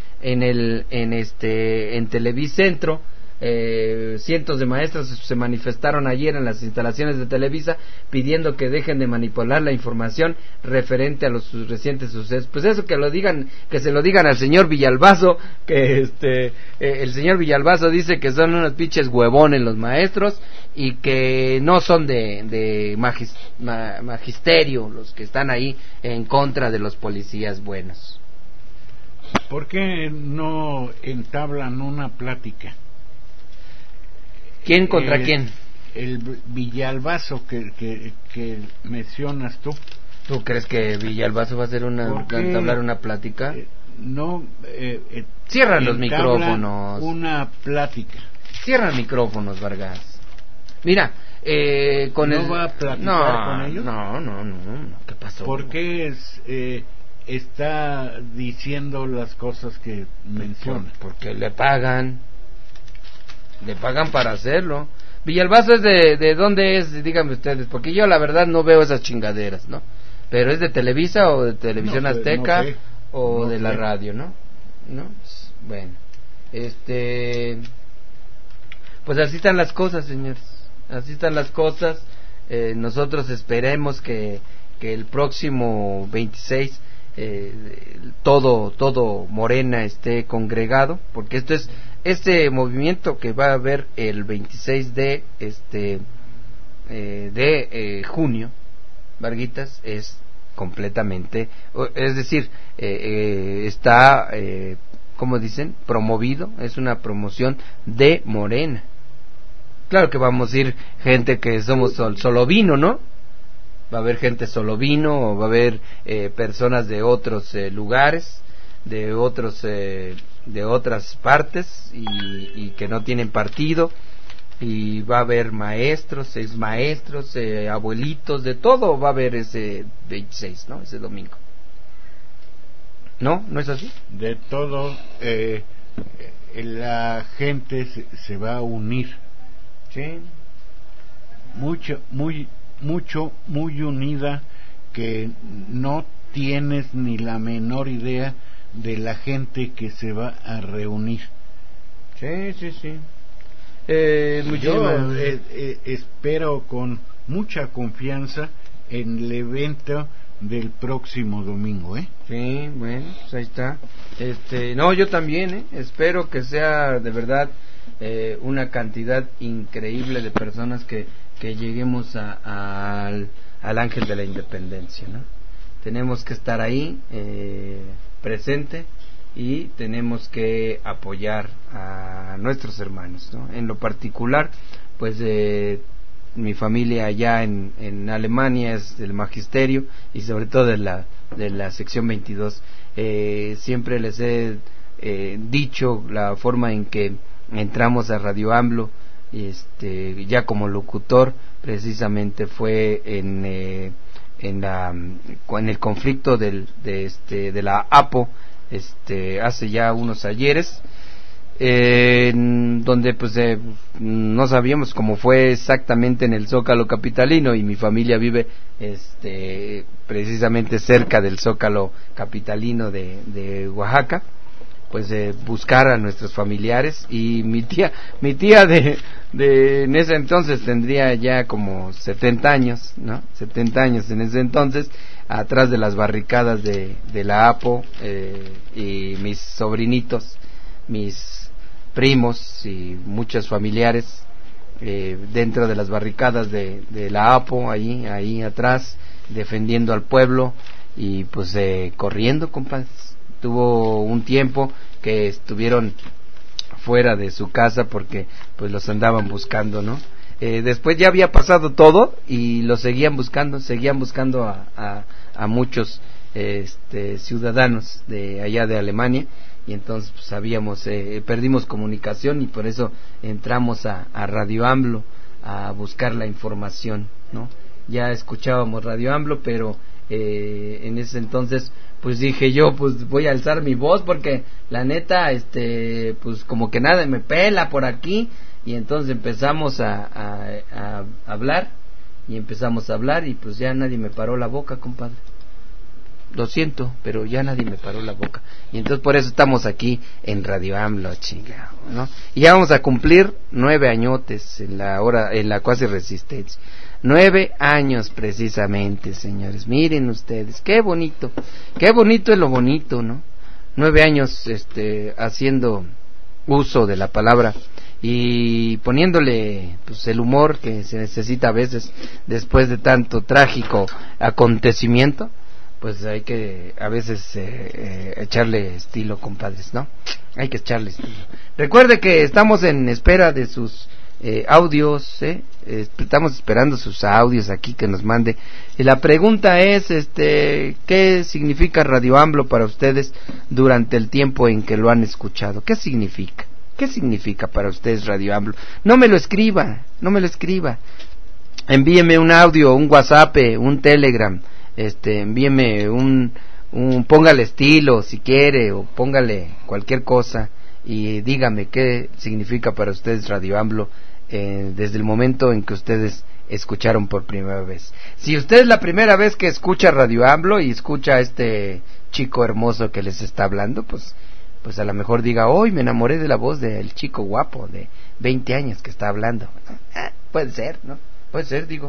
en Televicentro. Cientos de maestros se manifestaron ayer en las instalaciones de Televisa pidiendo que dejen de manipular la información referente a los recientes sucesos. Pues eso, que se lo digan al señor Villalbazo, que el señor Villalbazo dice que son unos pinches huevones los maestros y que no son de magisterio los que están ahí en contra de los policías buenos. ¿Por qué no entablan una plática? ¿Quién contra quién? El Villalbazo que mencionas tú. ¿Tú crees que Villalbazo va a hacer entablar una plática? Cierra los micrófonos. Una plática. Cierra micrófonos, Vargas. Mira, va a platicar con ellos. No. ¿Qué pasó? ¿Por qué está diciendo las cosas que menciona? Porque le pagan para hacerlo. Villalbazo es de ¿dónde es? Díganme ustedes, porque yo la verdad no veo esas chingaderas, ¿no? Pero es de Televisa o de Televisión Azteca, no sé, o de la radio, ¿no? Bueno, pues así están las cosas, señores, así están las cosas. Nosotros esperemos que el próximo 26 todo Morena esté congregado, porque esto es este movimiento que va a haber el 26 de junio, Varguitas, es completamente, es decir, está, ¿cómo dicen? Promovido, es una promoción de Morena. Claro que vamos a ir gente que somos solo vino, ¿no? Va a haber gente solo vino, o va a haber personas de otros lugares, de otras partes y que no tienen partido, y va a haber maestros, exmaestros, abuelitos, de todo va a haber ese 26, ¿no? Ese domingo. ¿No? ¿No es así? De todo, la gente se va a unir. Sí. Muy unida, que no tienes ni la menor idea de la gente que se va a reunir. Sí. Yo espero con mucha confianza en el evento del próximo domingo, Sí, bueno, pues ahí está. No, yo también, espero que sea de verdad una cantidad increíble de personas que lleguemos al Ángel de la Independencia, ¿no? Tenemos que estar ahí presente, y tenemos que apoyar a nuestros hermanos, ¿no? En lo particular, pues mi familia allá en Alemania es del magisterio, y sobre todo de la sección 22. Siempre les he dicho la forma en que entramos a Radio AMLO, ya como locutor, precisamente fue en el conflicto de la APO, hace ya unos ayeres, donde pues no sabíamos cómo fue exactamente en el Zócalo capitalino, y mi familia vive precisamente cerca del Zócalo capitalino de Oaxaca. Pues buscar a nuestros familiares, y mi tía en ese entonces tendría ya como 70 años, ¿no? 70 años en ese entonces, atrás de las barricadas de la APO, y mis sobrinitos, mis primos y muchos familiares dentro de las barricadas de la APO, ahí atrás, defendiendo al pueblo, y pues corriendo, compadres. Tuvo un tiempo que estuvieron fuera de su casa porque pues los andaban buscando, ¿no? Después ya había pasado todo y los seguían buscando a muchos ciudadanos de allá de Alemania, y entonces pues perdimos comunicación, y por eso entramos a Radio AMLO a buscar la información, ¿no? Ya escuchábamos Radio AMLO, pero en ese entonces pues dije yo, pues voy a alzar mi voz, porque la neta pues como que nada me pela por aquí, y entonces empezamos a hablar, y pues ya nadie me paró la boca, compadre. Lo siento, pero ya nadie me paró la boca, y entonces por eso estamos aquí en Radio AMLO, chingado, ¿no? Y ya vamos a cumplir 9 añotes en la cuasi resistencia. 9 años precisamente, señores. Miren ustedes, qué bonito es lo bonito, ¿no? 9 años haciendo uso de la palabra y poniéndole pues el humor que se necesita a veces después de tanto trágico acontecimiento. Pues hay que a veces echarle estilo, compadres, ¿no? Hay que echarle estilo. Recuerde que estamos en espera de sus audios, estamos esperando sus audios aquí que nos mande. Y la pregunta es, ¿qué significa Radio AMLO para ustedes durante el tiempo en que lo han escuchado? ¿Qué significa? ¿Qué significa para ustedes Radio AMLO? No me lo escriba. Envíeme un audio, un WhatsApp, un Telegram. Envíeme póngale estilo si quiere, o póngale cualquier cosa, y dígame qué significa para ustedes Radio AMLO desde el momento en que ustedes escucharon por primera vez. Si usted es la primera vez que escucha Radio AMLO y escucha a este chico hermoso que les está hablando, pues a lo mejor diga, hoy me enamoré de la voz del chico guapo de 20 años que está hablando. Puede ser, ¿no? Puede ser, digo.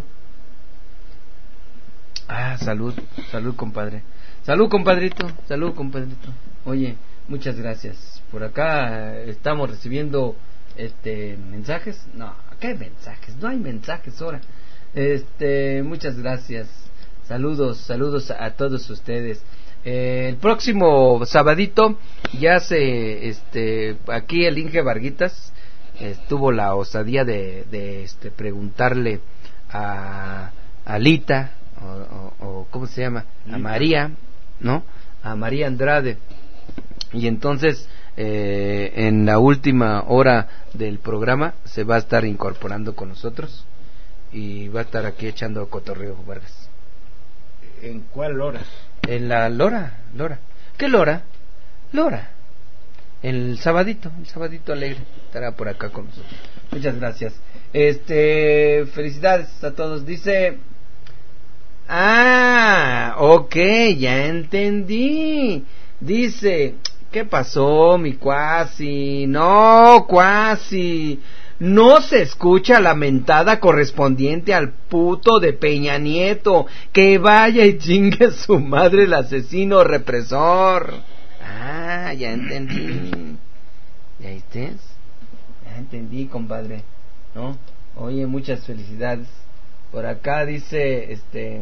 Salud, compadre. Salud, compadrito. Oye, Muchas gracias. Por acá estamos recibiendo mensajes. No, ¿qué mensajes? No hay mensajes ahora. Muchas gracias. Saludos a todos ustedes. El próximo sabadito ya aquí el Inge Varguitas tuvo la osadía de preguntarle a Lita o ¿cómo se llama? A María, ¿no? A María Andrade. Y entonces en la última hora del programa se va a estar incorporando con nosotros y va a estar aquí echando cotorreo, Vargas. ¿En cuál hora? En la Lora. ¿Qué Lora? Lora. El sabadito alegre estará por acá con nosotros. Muchas gracias. Felicidades a todos. Dice, ok, ya entendí. Dice, ¿qué pasó, mi cuasi? No, cuasi. No se escucha la mentada correspondiente al puto de Peña Nieto. Que vaya y chingue a su madre el asesino represor. Ya entendí. ¿Ya viste? Ya entendí, compadre. ¿No? Oye, muchas felicidades. Por acá dice,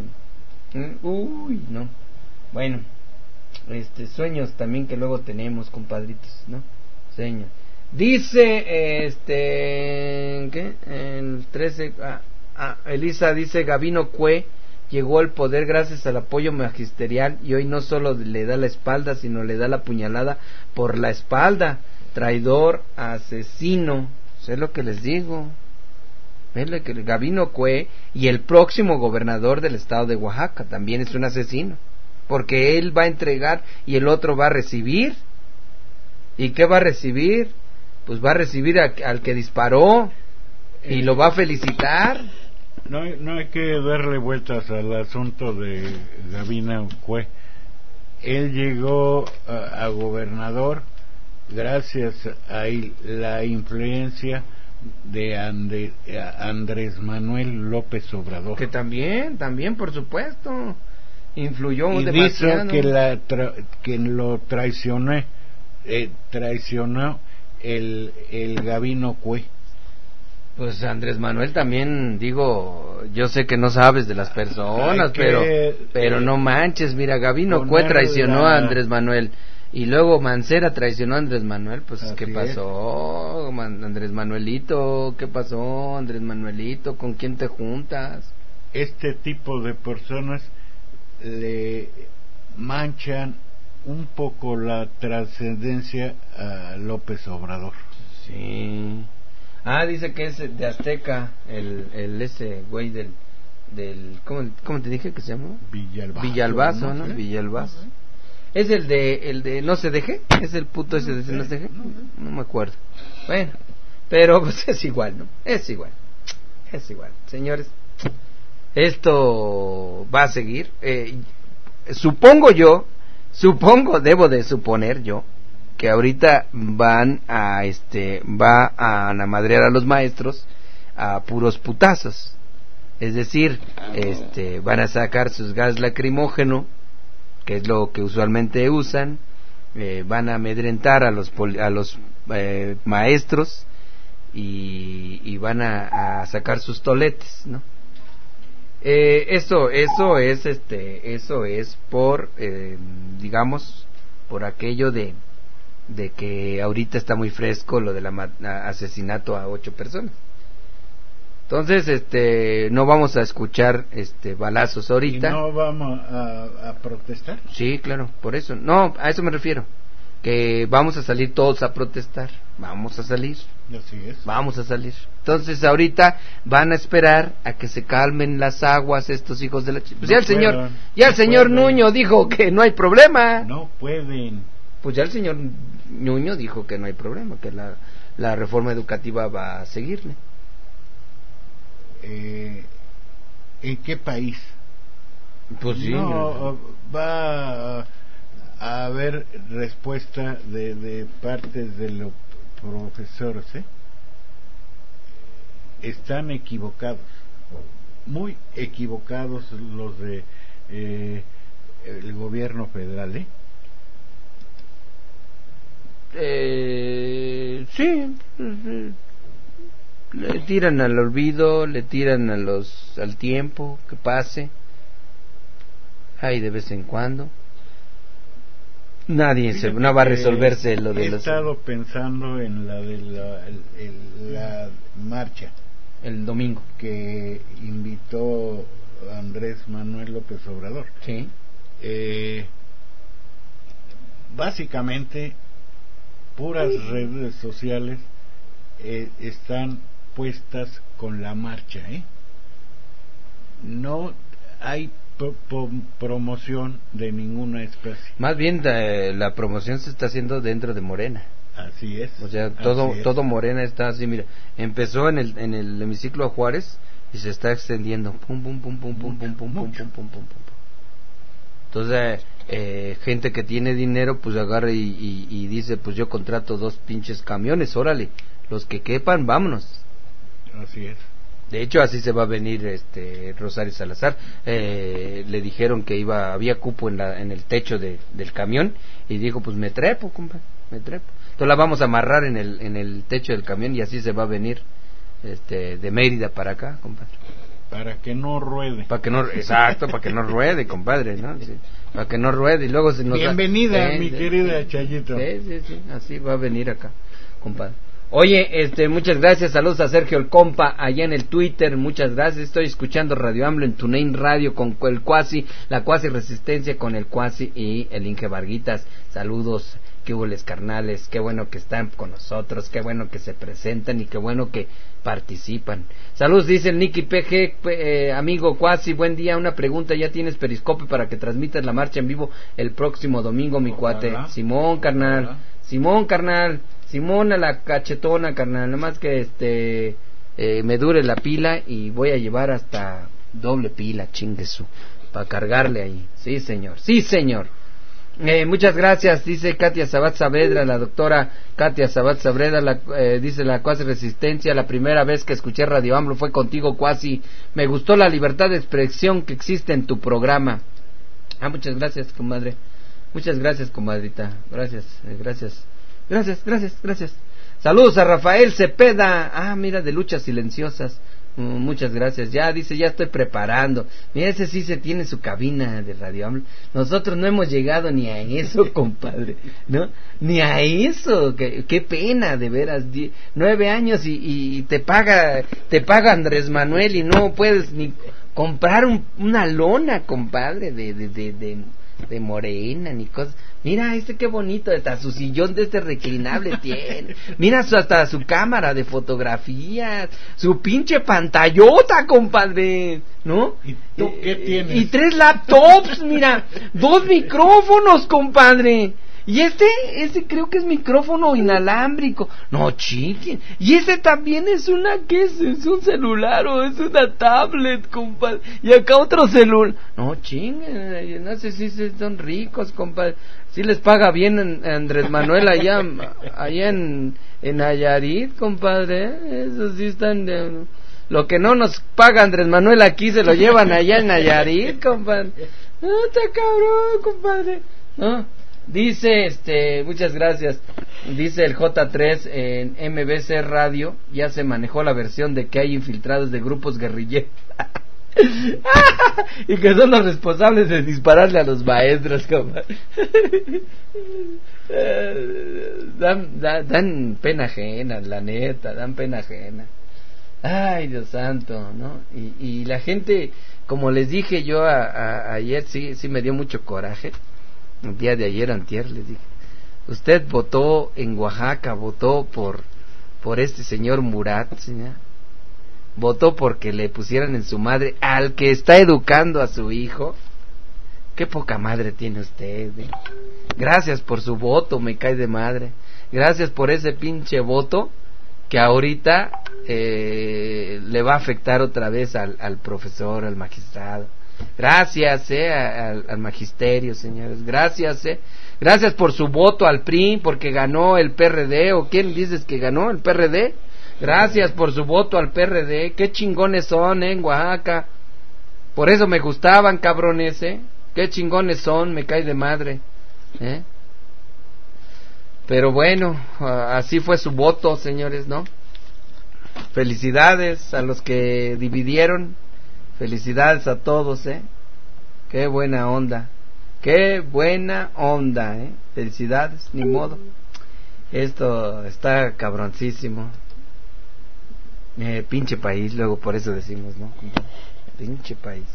no. Bueno, sueños también que luego tenemos, compadritos, ¿no? Sueños. Dice, ¿qué? El 13, Elisa dice, Gabino Cue llegó al poder gracias al apoyo magisterial y hoy no solo le da la espalda, sino le da la puñalada por la espalda. Traidor, asesino. Sé lo que les digo. ¿Ves? Que Gabino Cue y el próximo gobernador del estado de Oaxaca también es un asesino. Porque él va a entregar y el otro va a recibir. ¿Y qué va a recibir? Pues va a recibir al que disparó y lo va a felicitar. No hay que darle vueltas al asunto de Gabino Cue. Él llegó a gobernador gracias a la influencia de Andrés Manuel López Obrador, que también por supuesto influyó y demasiado. Dijo que lo traicionó el Gabino Cue. Pues Andrés Manuel también, yo sé que no sabes de las personas, pero no manches, mira, Gabino Cue traicionó a Andrés Manuel y luego Mancera traicionó a Andrés Manuel, pues ¿qué pasó? Andrés Manuelito, ¿qué pasó? Andrés Manuelito, ¿con quién te juntas? Este tipo de personas le manchan un poco la trascendencia a López Obrador. Sí. Dice que es de Azteca, ese güey del ¿cómo te dije que se llama? Villalbazo, ¿no? Villalbazo. Es el de no se deje, es el puto ese de no se deje, no me acuerdo. Bueno, pero pues es igual, ¿no? Es igual, señores. Esto va a seguir. Debo de suponer yo que ahorita va a madrear a los maestros a puros putazos. Es decir, van a sacar sus gas lacrimógeno, que es lo que usualmente usan, van a amedrentar a los maestros y van a sacar sus toletes, ¿no? Eso es por digamos por aquello de que ahorita está muy fresco lo del asesinato a 8 personas. Entonces no vamos a escuchar balazos ahorita. ¿Y no vamos a protestar? Sí, claro, por eso. No, a eso me refiero. Que vamos a salir todos a protestar. Vamos a salir. Así es. Vamos a salir. Entonces ahorita van a esperar a que se calmen las aguas estos hijos de la pues ya el señor Nuño dijo que no hay problema. No pueden. Pues ya el señor Nuño dijo que no hay problema, que la reforma educativa va a seguirle. ¿En qué país? Pues sí. No, va a haber respuesta de parte de los profesores, Están equivocados, muy equivocados los de el gobierno federal, Sí, le tiran al olvido, le tiran al tiempo que pase. Hay de vez en cuando. No va a resolverse lo de los... He estado pensando en la de la marcha. El domingo. Que invitó Andrés Manuel López Obrador. Sí. Básicamente, puras redes sociales están puestas con la marcha, no hay promoción de ninguna especie. Más bien la promoción se está haciendo dentro de Morena. Así es. O sea, todo Morena está así, mira, empezó en el hemiciclo Juárez y se está extendiendo, pum pum pum pum pum pum pum pum pum pum pum. Entonces, gente que tiene dinero pues agarra y dice, pues yo contrato 2 pinches camiones, órale, los que quepan, vámonos. Así es. De hecho, así se va a venir Rosario Salazar. Le dijeron que había cupo en el techo del camión y dijo, pues me trepo, compa, me trepo. Entonces la vamos a amarrar en el techo del camión y así se va a venir de Mérida para acá, compadre. Para que no ruede. Exacto, para que no ruede, compadre, ¿no? Sí, para que no ruede y luego se nos... Bienvenida, mi querida Chayito. Sí, así va a venir acá, compadre. Oye, muchas gracias, saludos a Sergio el compa allá en el Twitter, muchas gracias. Estoy escuchando Radio AMLO en TuneIn Radio con el Cuasi, la Cuasi Resistencia con el Cuasi y el Inge Varguitas. Saludos, qué huboles carnales, qué bueno que están con nosotros, qué bueno que se presentan y qué bueno que participan. Saludos, dice el Nicky PG, amigo Cuasi, buen día, una pregunta, ¿ya tienes periscopio para que transmitas la marcha en vivo el próximo domingo, mi cuate? Simón, carnal, Simón a la cachetona, carnal, nada más que me dure la pila y voy a llevar hasta doble pila, chinguesu, para cargarle ahí. Sí, señor. Muchas gracias, dice Katia Sabat Saavedra, la doctora Katia Sabat Saavedra, dice la Cuasi Resistencia, la primera vez que escuché Radio AMLO fue contigo, Cuasi, me gustó la libertad de expresión que existe en tu programa. Muchas gracias, comadre, muchas gracias, comadrita, gracias. Saludos a Rafael Cepeda, mira, de Luchas Silenciosas. Muchas gracias. Ya dice, ya estoy preparando. Mira, ese sí se tiene su cabina de Radio AMLO. Nosotros no hemos llegado ni a eso, compadre, ¿no? Ni a eso. Qué pena, de veras. 9 años y te paga Andrés Manuel y no puedes ni comprar una lona, compadre, de Morena ni cosas. Mira, qué bonito, hasta su sillón reclinable tiene. Mira hasta su cámara de fotografías, su pinche pantallota, compadre, ¿no? ¿Y tú qué tienes? Y 3 laptops, mira, 2 micrófonos, compadre. Y ese creo que es micrófono inalámbrico. No, chiquen. Y ese también es ¿qué es? ¿Es un celular o es una tablet, compadre? Y acá otro celular. No, chinguen, no sé si son ricos, compadre. Si les paga bien Andrés Manuel allá en Nayarit, compadre. Esos sí están lo que no nos paga Andrés Manuel aquí se lo llevan allá en Nayarit, compadre. No, está cabrón, compadre. ¿No? Dice, muchas gracias. Dice el J3 en MBC Radio, ya se manejó la versión de que hay infiltrados de grupos guerrilleros. Y que son los responsables de dispararle a los maestros, compadre. Dan pena ajena, la neta, dan pena ajena. Ay, Dios santo, ¿no? Y la gente, como les dije yo ayer, sí me dio mucho coraje. El día de ayer, antier, les dije, usted votó en Oaxaca, votó por este señor Murat, señor. Votó porque le pusieran en su madre al que está educando a su hijo. Qué poca madre tiene usted, ¿eh? Gracias por su voto, me cae de madre. Gracias por ese pinche voto que ahorita le va a afectar otra vez al profesor, al magistrado. Gracias al magisterio, señores. Gracias por su voto al PRI, porque ganó el PRD. ¿O quién dices que ganó? ¿El PRD? Gracias por su voto al PRD. Qué chingones son, en Oaxaca. Por eso me gustaban, cabrones, Qué chingones son, me cae de madre, Pero bueno, así fue su voto, señores, ¿no? Felicidades a los que dividieron, felicidades a todos, qué buena onda, felicidades, ni modo, esto está cabroncísimo, pinche país, luego por eso decimos, ¿no? Pinche país,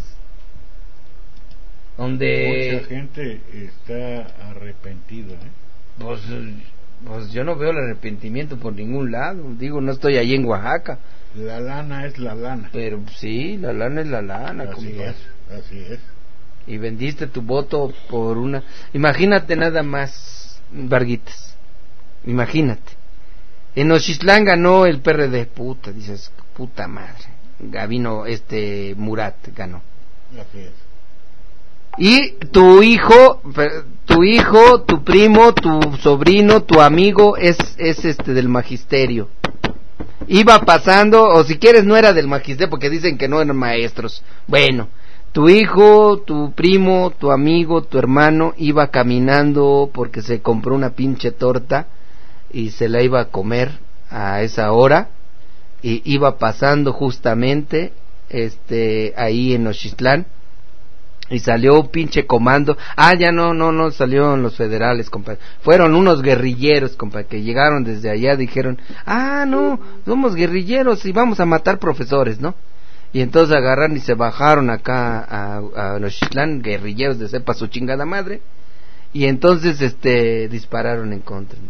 donde mucha gente está arrepentida, Pues yo no veo el arrepentimiento por ningún lado. Digo, no estoy ahí en Oaxaca. La lana es la lana. Pero sí, la lana es la lana. Así es. Y vendiste tu voto por una... Imagínate nada más, Varguitas. Imagínate. En Oxitlán ganó el PRD. Puta, dices, puta madre. Gabino, Murat ganó. Así es. Y tu hijo, tu primo, tu sobrino, tu amigo es del magisterio. Iba pasando, o si quieres no era del magisterio porque dicen que no eran maestros. Bueno, tu hijo, tu primo, tu amigo, tu hermano iba caminando porque se compró una pinche torta y se la iba a comer a esa hora y iba pasando justamente ahí en Oxitlán. Y salió un pinche comando. Ya no salieron los federales, compadre. Fueron unos guerrilleros, compadre, que llegaron desde allá, dijeron, no, somos guerrilleros y vamos a matar profesores, ¿no? Y entonces agarraron y se bajaron acá a Nochitlán, guerrilleros de sepa su chingada madre, y entonces dispararon en contra.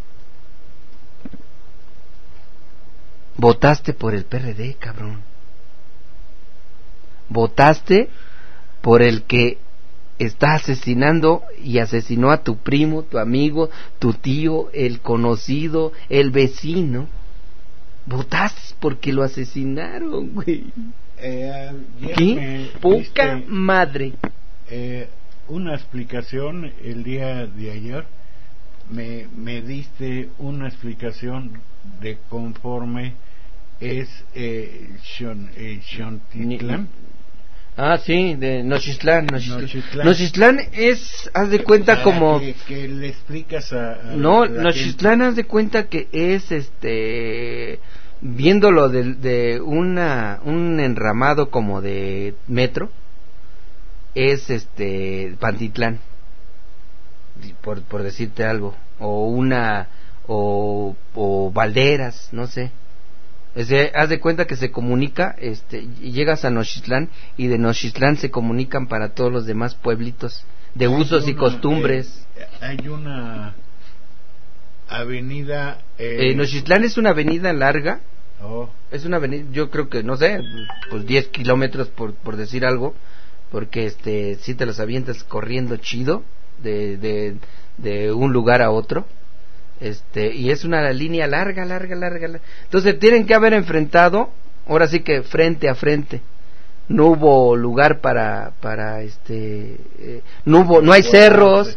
Votaste por el PRD, cabrón. Votaste por el que está asesinando y asesinó a tu primo, tu amigo, tu tío, el conocido, el vecino. Votaste porque lo asesinaron, güey. ¿Qué poca madre? Una explicación el día de ayer. Me diste una explicación de conforme es Xontitlán. Sí, de Nochitlán. Nochitlán es, haz de cuenta como... Que le explicas a Nochitlán haz de cuenta que es, viéndolo de un enramado como de metro, es Pantitlán, por decirte algo, o Valderas, no sé. Haz de cuenta que se comunica, llegas a Nochitlán y de Nochitlán se comunican para todos los demás pueblitos de usos y costumbres. Hay una avenida. Nochitlán es una avenida larga. Es una avenida, yo creo que, no sé, pues 10 kilómetros por decir algo, porque si te los avientas corriendo chido de un lugar a otro. Y es una línea larga. Entonces tienen que haber enfrentado, ahora sí que frente a frente. No hubo lugar no hay cerros,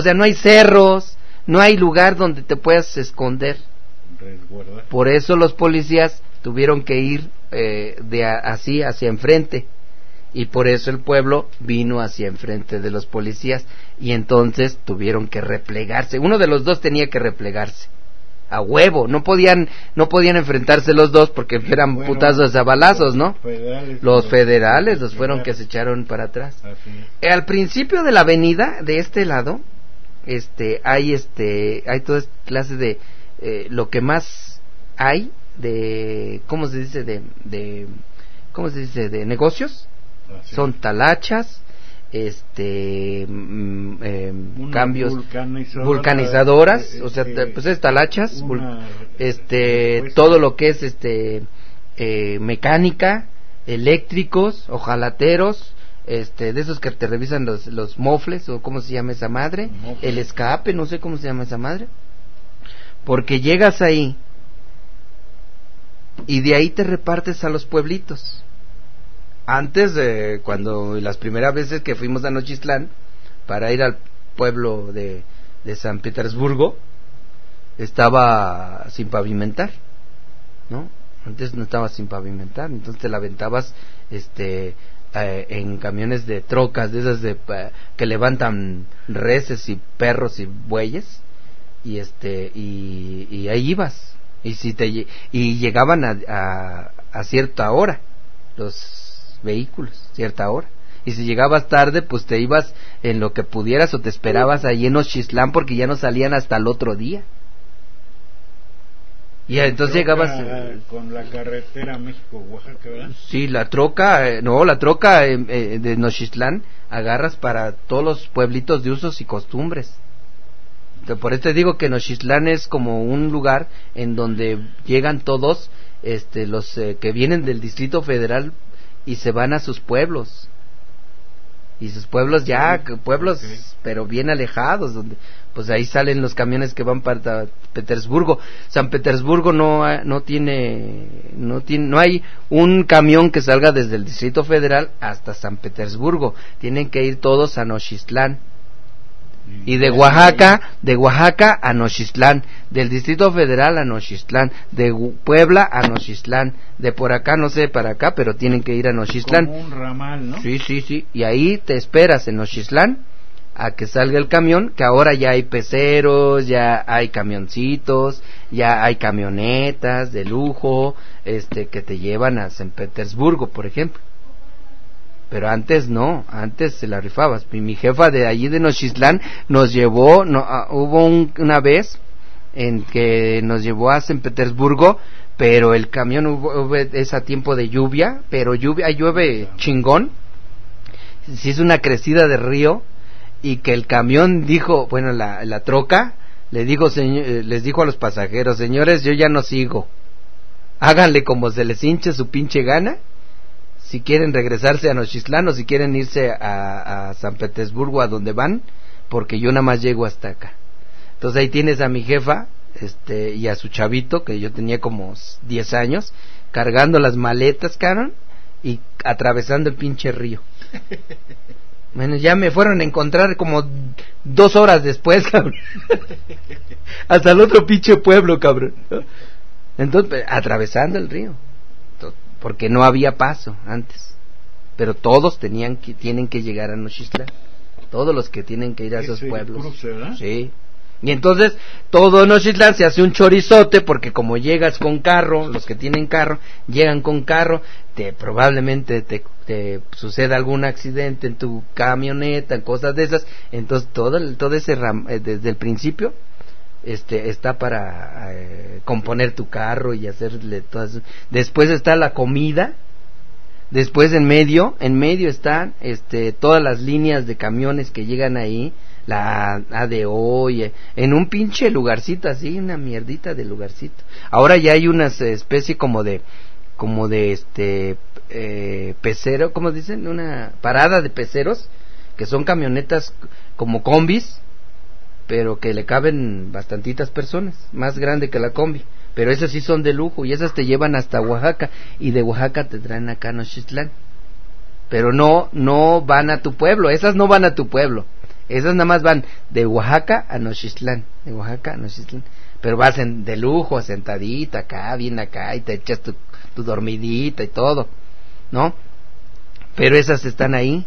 no hay lugar donde te puedas esconder. Por eso los policías tuvieron que ir así hacia enfrente. Y por eso el pueblo vino hacia enfrente de los policías y entonces tuvieron que replegarse. Uno de los dos tenía que replegarse a huevo, no podían enfrentarse los dos porque eran putazos a balazos, ¿no? Los federales los fueron que se echaron para atrás. Al principio de la avenida de este lado hay toda clase de lo que más hay de ¿cómo se dice? de negocios. Son talachas, cambios vulcanizadoras, o sea, pues es talachas, todo lo que es mecánica, eléctricos, hojalateros, de esos que te revisan los mofles, o cómo se llama esa madre, el escape, no sé cómo se llama esa madre, porque llegas ahí y de ahí te repartes a los pueblitos. Antes de cuando las primeras veces que fuimos a Nochitlán para ir al pueblo de San Petersburgo, estaba sin pavimentar, ¿no? Antes no estaba sin pavimentar, entonces te la aventabas en camiones de trocas de esas que levantan reses y perros y bueyes, y y ahí ibas, y llegaban a cierta hora los vehículos, cierta hora. Y si llegabas tarde, pues te ibas en lo que pudieras o te esperabas ahí en Oxislán porque ya no salían hasta el otro día. Y entonces llegabas con la carretera México-Oaxaca, ¿verdad? Sí, la troca de Nochislán agarras para todos los pueblitos de usos y costumbres. Entonces, por eso te digo que Nochislán es como un lugar en donde llegan todos los que vienen del Distrito Federal y se van a sus pueblos. Y sus pueblos pueblos pero bien alejados, donde pues ahí salen los camiones que van para Petersburgo. San Petersburgo no hay un camión que salga desde el Distrito Federal hasta San Petersburgo. Tienen que ir todos a Nochislán. Y de Oaxaca a Nochislán, del Distrito Federal a Nochislán, de Puebla a Nochislán, de por acá no sé para acá, pero tienen que ir a Nochislán. Como un ramal, ¿no? Sí, y ahí te esperas en Nochislán a que salga el camión, que ahora ya hay peceros, ya hay camioncitos, ya hay camionetas de lujo, que te llevan a San Petersburgo, por ejemplo. Pero antes no, antes se la rifabas. Mi jefa de allí de Nochislán nos llevó, hubo una vez en que nos llevó a San Petersburgo, pero el camión es a tiempo de lluvia, pero llueve chingón, si es una crecida de río, y que el camión dijo, bueno, la troca les dijo a los pasajeros: señores, yo ya no sigo, háganle como se les hinche su pinche gana, si quieren regresarse a Nochislán o si quieren irse a San Petersburgo, a donde van, porque yo nada más llego hasta acá. Entonces ahí tienes a mi jefa y a su chavito, que yo tenía como 10 años, cargando las maletas, cabrón, y atravesando el pinche río. Bueno, ya me fueron a encontrar como 2 horas después, cabrón. Hasta el otro pinche pueblo, cabrón. Entonces, atravesando el río, porque no había paso antes, pero todos tienen que llegar a Nochislán, todos los que tienen que ir a esos pueblos. Cruce, ¿verdad? Sí. Y entonces todo Nochislán se hace un chorizote, porque como llegas con carro, los que tienen carro llegan con carro, probablemente te suceda algún accidente en tu camioneta, cosas de esas. Entonces todo ese desde el principio está para componer tu carro y hacerle todo eso. Después está la comida. Después en medio están todas las líneas de camiones que llegan ahí, la ADO, en un pinche lugarcito así, una mierdita de lugarcito. Ahora ya hay una especie como de pecero, ¿cómo dicen? Una parada de peceros, que son camionetas como combis, pero que le caben bastantitas personas, más grande que la combi, pero esas sí son de lujo, y esas te llevan hasta Oaxaca, y de Oaxaca te traen acá a Nochislán. Pero no van a tu pueblo, esas no van a tu pueblo, esas nada más van de Oaxaca a Nochislán, pero vas de lujo, sentadita acá, bien acá, y te echas tu dormidita y todo, ¿no? Pero esas están ahí,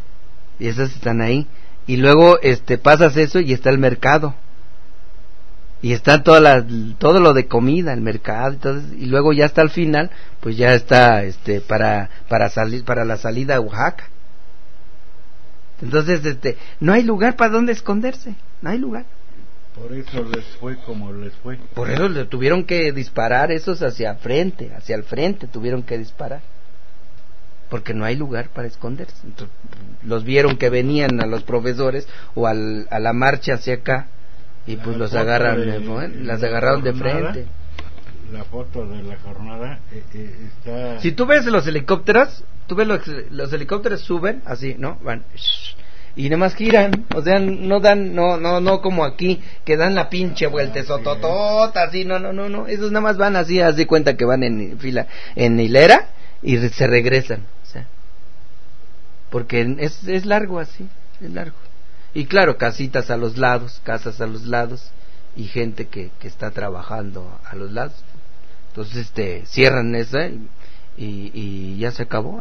y luego pasas eso y está el mercado, y está todo lo de comida, el mercado, entonces, y luego ya hasta el final, pues ya está para salir, para la salida a Oaxaca. Entonces no hay lugar para donde esconderse, no hay lugar. Por eso les fue como les fue. Por eso le tuvieron que disparar esos hacia el frente tuvieron que disparar, porque no hay lugar para esconderse. Entonces, los vieron que venían a los profesores o a la marcha hacia acá, y pues los las agarraron de frente. La foto de la jornada está... Si tú ves los helicópteros, los helicópteros suben así, ¿no? Van y nada más giran, o sea, no como aquí, que dan la pinche vuelta sototota, así, no, esos nada más van así, haz de cuenta que van en fila, en hilera, y se regresan, o sea, porque es largo así, es largo. Y claro, casas a los lados, y gente que está trabajando a los lados. Entonces cierran esa y ya se acabó.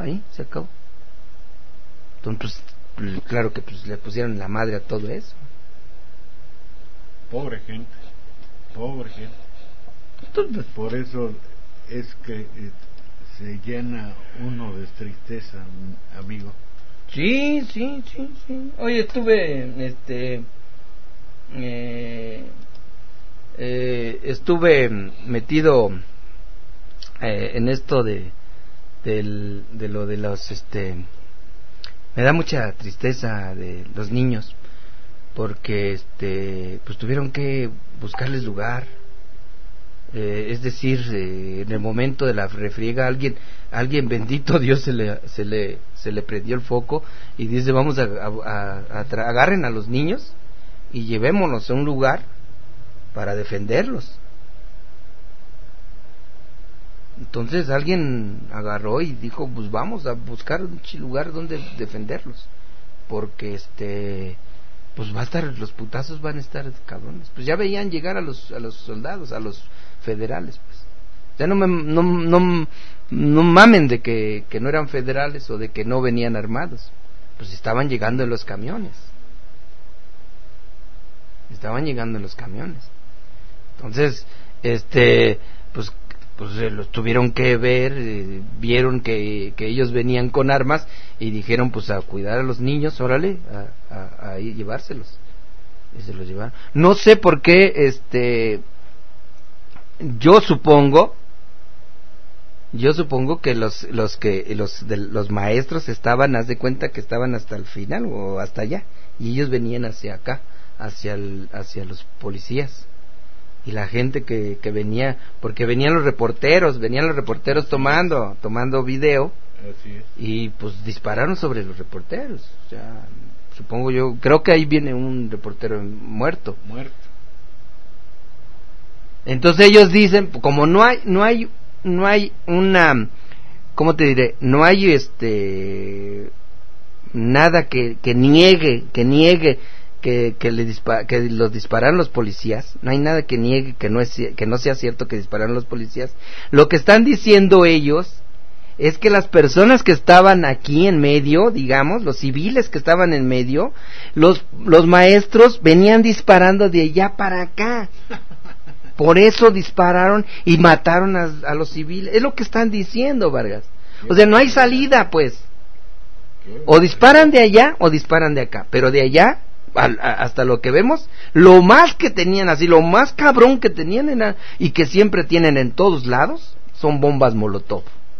Entonces, claro que pues le pusieron la madre a todo eso. Pobre gente. Por eso es que se llena uno de tristeza, amigo. Sí. Oye, estuve metido en esto de lo de los me da mucha tristeza de los niños, porque pues tuvieron que buscarles lugar. Es decir, en el momento de la refriega alguien bendito Dios se le prendió el foco y dice: vamos agarren a los niños y llevémonos a un lugar para defenderlos. Entonces alguien agarró y dijo: pues vamos a buscar un lugar donde defenderlos, porque pues va a estar, los putazos van a estar cabrones. Pues ya veían llegar a los soldados, a los federales, pues. Ya no mamen de que no eran federales o de que no venían armados. Pues estaban llegando en los camiones. Entonces, pues los tuvieron que ver, vieron que ellos venían con armas y dijeron: pues a cuidar a los niños, órale, a llevárselos. Y se los llevaron. No sé por qué, yo supongo que los maestros estaban, haz de cuenta que estaban hasta el final o hasta allá, y ellos venían hacia acá, hacia los policías. Y la gente que venía, porque venían los reporteros tomando video. Así es. Y pues dispararon sobre los reporteros. O sea, supongo yo, creo que ahí viene un reportero muerto. Entonces ellos dicen, como no hay una, ¿cómo te diré? No hay nada que niegue que los dispararon los policías. No hay nada que niegue que no sea cierto que dispararon los policías. Lo que están diciendo ellos es que las personas que estaban aquí en medio, digamos, los civiles que estaban en medio, los maestros venían disparando de allá para acá. Por eso dispararon y mataron a los civiles. Es lo que están diciendo, Vargas. O sea, no hay salida, pues. O disparan de allá o disparan de acá. Pero de allá, hasta lo que vemos, lo más que tenían así, lo más cabrón que tenían y que siempre tienen en todos lados, son bombas Molotov.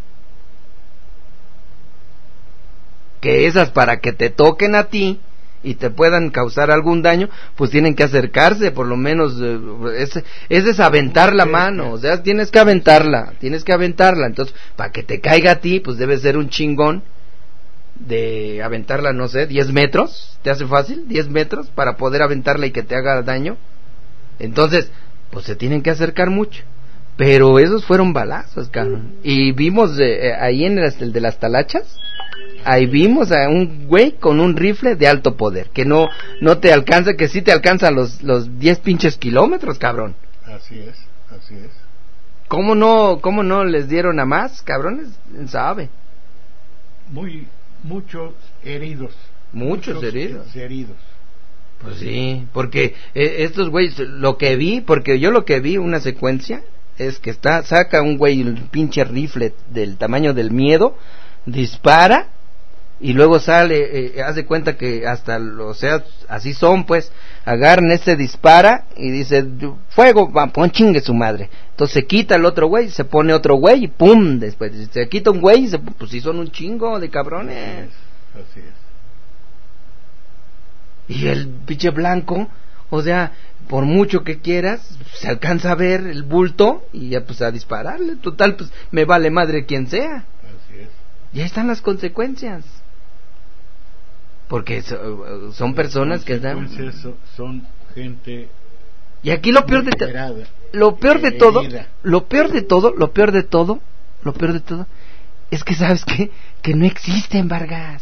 Que esas, para que te toquen a ti y te puedan causar algún daño, pues tienen que acercarse, por lo menos, es aventar la mano, o sea, tienes que aventarla, entonces, para que te caiga a ti, pues debe ser un chingón de aventarla, no sé, 10 metros, ¿te hace fácil? 10 metros para poder aventarla y que te haga daño. Entonces, pues se tienen que acercar mucho, pero esos fueron balazos, cabrón. Y vimos ahí en el de las talachas, ahí vimos a un güey con un rifle de alto poder, que no te alcanza, que sí te alcanza los 10 pinches kilómetros, cabrón. Así es. ¿Cómo no les dieron a más, cabrones? ¿Sabe? Muchos heridos. Muchos heridos. Pues sí, porque estos güeyes, lo que vi una secuencia, es que saca un güey un pinche rifle del tamaño del miedo, dispara, y luego sale, haz de cuenta que hasta, o sea, así son, pues, agarran dispara y dice: fuego, pon chingue su madre. Entonces se quita el otro güey, se pone otro güey y pum, después se quita un güey y pues sí son un chingo de cabrones. Así es. Y el pinche blanco, o sea, por mucho que quieras, se alcanza a ver el bulto y ya pues a dispararle, total, pues me vale madre quien sea. Así es. Y ahí están las consecuencias. Porque son personas que están... Son gente... Y aquí lo peor de todo, es que, ¿sabes qué? Que no existen, Vargas.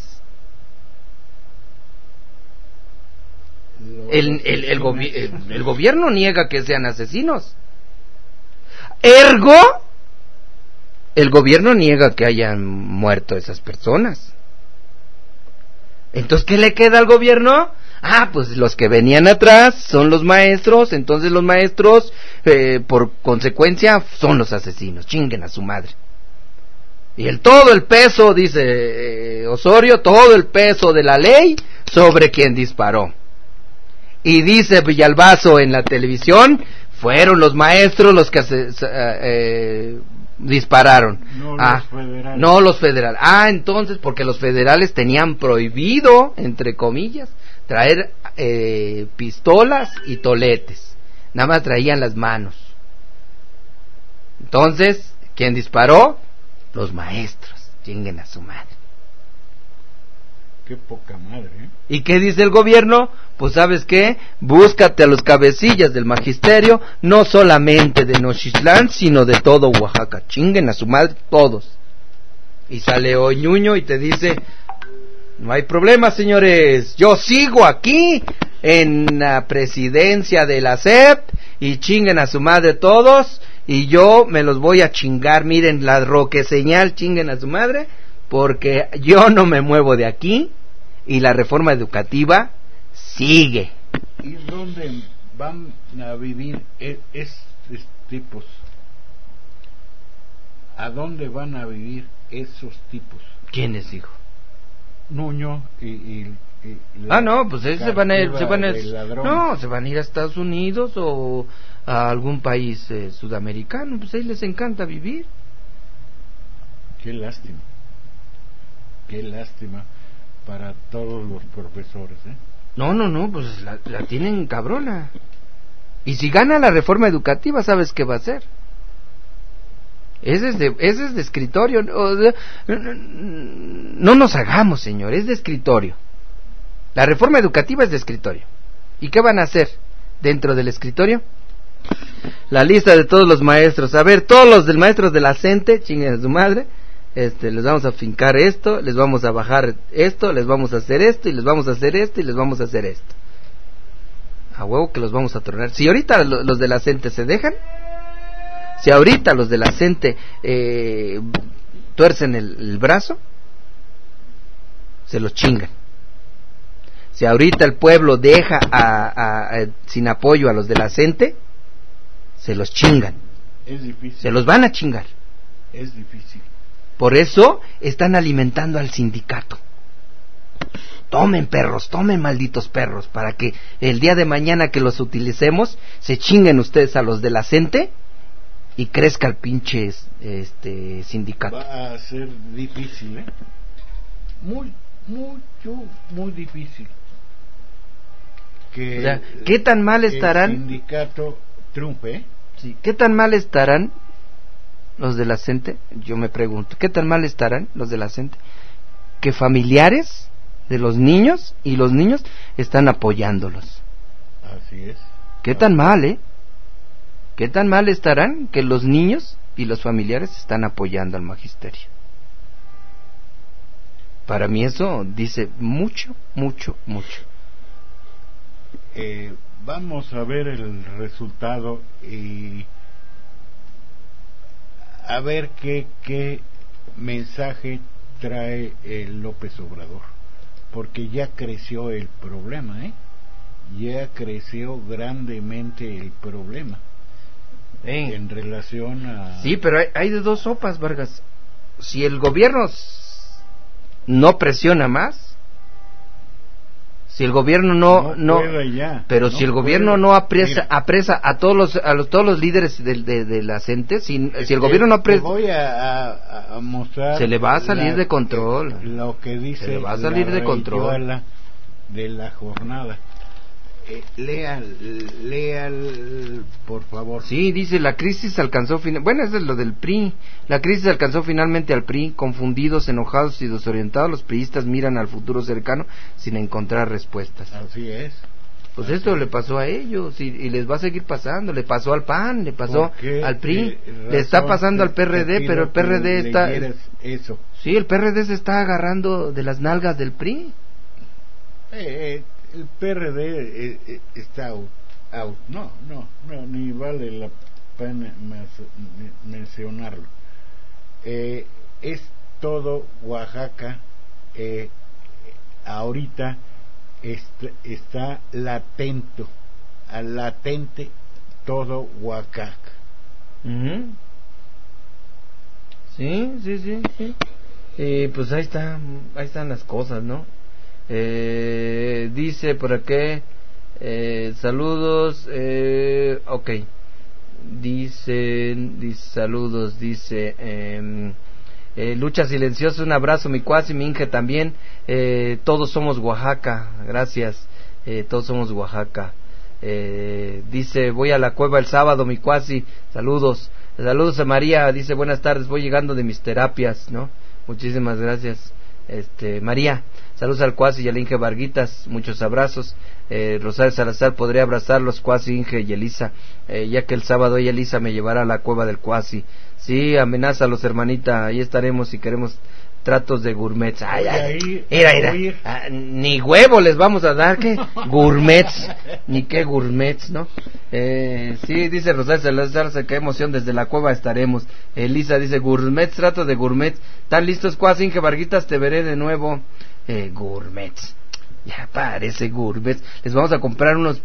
El gobierno niega que sean asesinos. Ergo, el gobierno niega que hayan muerto esas personas. Entonces, ¿qué le queda al gobierno? Pues los que venían atrás son los maestros, entonces los maestros, por consecuencia, son los asesinos, chinguen a su madre. Y todo el peso, dice Osorio, todo el peso de la ley sobre quien disparó. Y dice Villalbazo en la televisión, fueron los maestros los que dispararon. No los federales. No los federales. Entonces, porque los federales tenían prohibido, entre comillas, traer pistolas y toletes. Nada más traían las manos. Entonces, ¿quién disparó? Los maestros. Chinguen a su madre. Qué poca madre, ¿eh? ¿Y qué dice el gobierno? Pues ¿sabes qué? Búscate a los cabecillas del magisterio, no solamente de Nochitlán, sino de todo Oaxaca. Chinguen a su madre todos. Y sale hoy Ñuño y te dice, no hay problema, señores, yo sigo aquí en la presidencia de la SEP y chinguen a su madre todos y yo me los voy a chingar. Miren la roque señal, chinguen a su madre, porque yo no me muevo de aquí y la reforma educativa sigue. ¿Y dónde van a vivir estos tipos? ¿A dónde van a vivir esos tipos? ¿Quiénes, hijo? Nuño y no, pues se van a ir, se van a ir a Estados Unidos o a algún país sudamericano, pues ahí les encanta vivir. Qué lástima para todos los profesores, ¿eh? No, pues la tienen cabrona. Y si gana la reforma educativa, ¿sabes qué va a hacer? Ese es de escritorio. No nos hagamos, señor, es de escritorio. La reforma educativa es de escritorio. ¿Y qué van a hacer dentro del escritorio? La lista de todos los maestros. A ver, todos los del maestros de la CENTE, chinguen a su madre. Les vamos a fincar esto, les vamos a bajar esto, les vamos a hacer esto, y les vamos a hacer esto, y les vamos a hacer esto. A huevo que los vamos a tronar. Si ahorita los de la CENTE se dejan, si ahorita los de la CENTE tuercen el brazo, se los chingan. Si ahorita el pueblo deja sin apoyo a los de la CENTE, se los chingan. Es difícil. Se los van a chingar. Es difícil. Por eso están alimentando al sindicato. Tomen perros, tomen malditos perros, para que el día de mañana que los utilicemos, se chinguen ustedes a los de la CENTE y crezca el pinche sindicato. Va a ser difícil, ¿eh? Muy difícil. Que o sea, ¿qué tan mal estarán? El sindicato triunfe, ¿eh? Sí. ¿Qué tan mal estarán los de la CENTE? Yo me pregunto, ¿qué tan mal estarán los de la CENTE? Que familiares de los niños y los niños están apoyándolos. Así es. ¿Qué tan mal, ¿Qué tan mal estarán que los niños y los familiares están apoyando al magisterio? Para mí eso dice mucho. Vamos a ver el resultado y a ver qué mensaje trae López Obrador, porque ya creció el problema, ya creció grandemente el problema en relación a... Sí, pero hay de dos sopas, Vargas. Si el gobierno no presiona más, si el gobierno no pero si el gobierno no apresa a todos los líderes de la CENTE, si el gobierno no apresa, voy a mostrar, se le va a salir de control. Lo que dice, se le va a salir de control de la jornada. Leal, por favor. Sí, dice, la crisis alcanzó bueno, eso es lo del PRI. La crisis alcanzó finalmente al PRI. Confundidos, enojados y desorientados, los priistas miran al futuro cercano sin encontrar respuestas. Así es. Pues esto le pasó a ellos y les va a seguir pasando. Le pasó al PAN, le pasó al PRI, le está pasando al PRD, pero el PRD está... Eso. Sí, el PRD se está agarrando de las nalgas del PRI. El PRD está out. No, ni vale la pena mencionarlo. Es todo Oaxaca ahorita está latente todo Oaxaca. Sí. Pues ahí están las cosas, ¿no? Dice por aquí, saludos, ok. Dice saludos, dice Lucha Silenciosa, un abrazo, mi cuasi, mi Inge también. Todos somos Oaxaca, gracias. Todos somos Oaxaca. Dice, voy a la cueva el sábado, mi cuasi, saludos. Saludos a María, dice, buenas tardes, voy llegando de mis terapias, ¿no? Muchísimas gracias, María. Saludos al cuasi y al Inge Varguitas, muchos abrazos. Rosario Salazar, podría abrazarlos, cuasi, Inge y Elisa, ya que el sábado ella, Elisa, me llevará a la cueva del cuasi. Sí, amenázalos, hermanita, ahí estaremos si queremos tratos de gourmets. Mira, ni huevo les vamos a dar, ¿qué? Gourmets, ni qué gourmets, ¿no? Sí, dice Rosario Salazar, qué emoción, desde la cueva estaremos. Elisa dice, gourmets, tratos de gourmets, ¿están listos, cuasi, Inge Varguitas? Te veré de nuevo. Gourmets, ya parece gourmets. Les vamos a comprar unas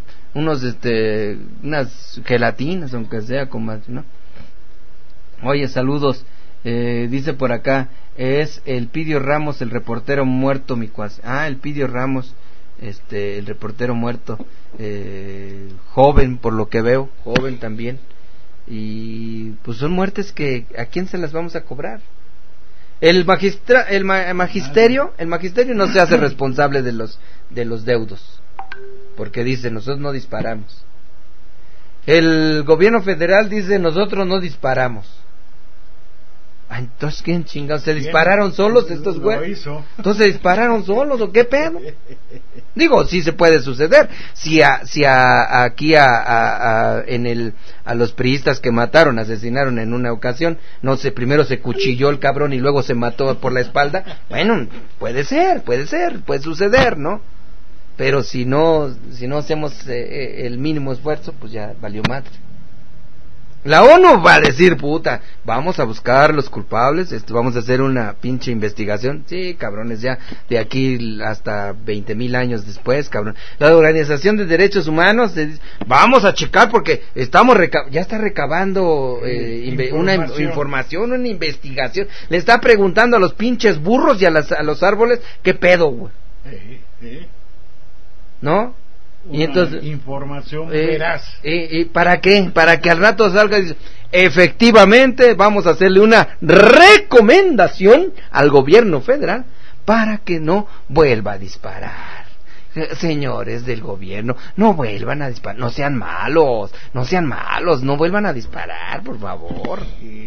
gelatinas, aunque sea con más, ¿no? Oye, saludos. Dice por acá, es el Pidio Ramos, el reportero muerto, mi cuasi. El Pidio Ramos, el reportero muerto, joven por lo que veo, joven también. Y pues son muertes que ¿a quién se las vamos a cobrar? El magisterio no se hace responsable de los deudos, porque dice, nosotros no disparamos. El gobierno federal dice, nosotros no disparamos. Entonces, ¿quién chingados? ¿Se dispararon solos estos güeyes? ¿Entonces se dispararon solos o qué pedo? Digo, sí se puede suceder. Si aquí a los priistas que asesinaron en una ocasión, no sé, primero se cuchilló el cabrón y luego se mató por la espalda. Bueno, puede suceder, ¿no? Pero si no hacemos el mínimo esfuerzo, pues ya valió madre. La ONU va a decir, puta, vamos a buscar los culpables, vamos a hacer una pinche investigación. Sí, cabrones, ya de aquí hasta 20,000 años después, cabrón. La Organización de Derechos Humanos, vamos a checar porque ya está recabando una información, una investigación. Le está preguntando a los pinches burros y a los árboles, ¿qué pedo, güey? ¿No? Y entonces, información veraz. ¿Para qué? Para que al rato salga y dice, efectivamente vamos a hacerle una recomendación al gobierno federal para que no vuelva a disparar. Señores del gobierno, no vuelvan a disparar, no sean malos, no vuelvan a disparar, por favor.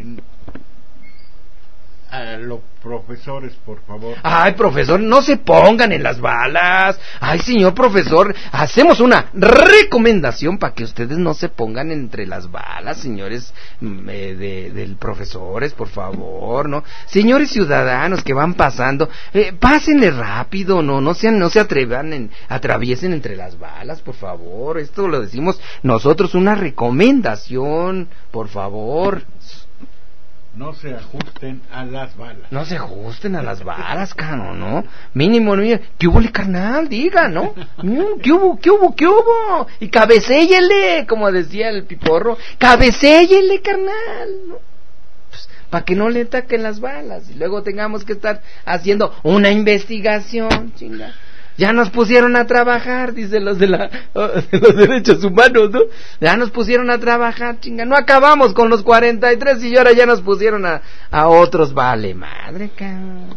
A los profesores, por favor. Ay, profesor, no se pongan en las balas. Ay, señor profesor, hacemos una recomendación para que ustedes no se pongan entre las balas, señores del profesores, por favor, ¿no? Señores ciudadanos que van pasando, pásenle rápido, no se atraviesen entre las balas, por favor. Esto lo decimos nosotros, una recomendación, por favor. No se ajusten a las balas. No se ajusten a las balas, cano, ¿no? Mínimo, ¿no? ¿Qué hubo, carnal? Diga, ¿no? ¿Qué hubo? Y cabecéllele, como decía el piporro. Cabecéllele, carnal, ¿no? Pues, para que no le ataquen las balas. Y luego tengamos que estar haciendo una investigación, chinga. Ya nos pusieron a trabajar, dicen los de los derechos humanos, ¿no? Ya nos pusieron a trabajar, chinga. No acabamos con los 43 y ahora ya nos pusieron a otros. Vale, madre, cabrón.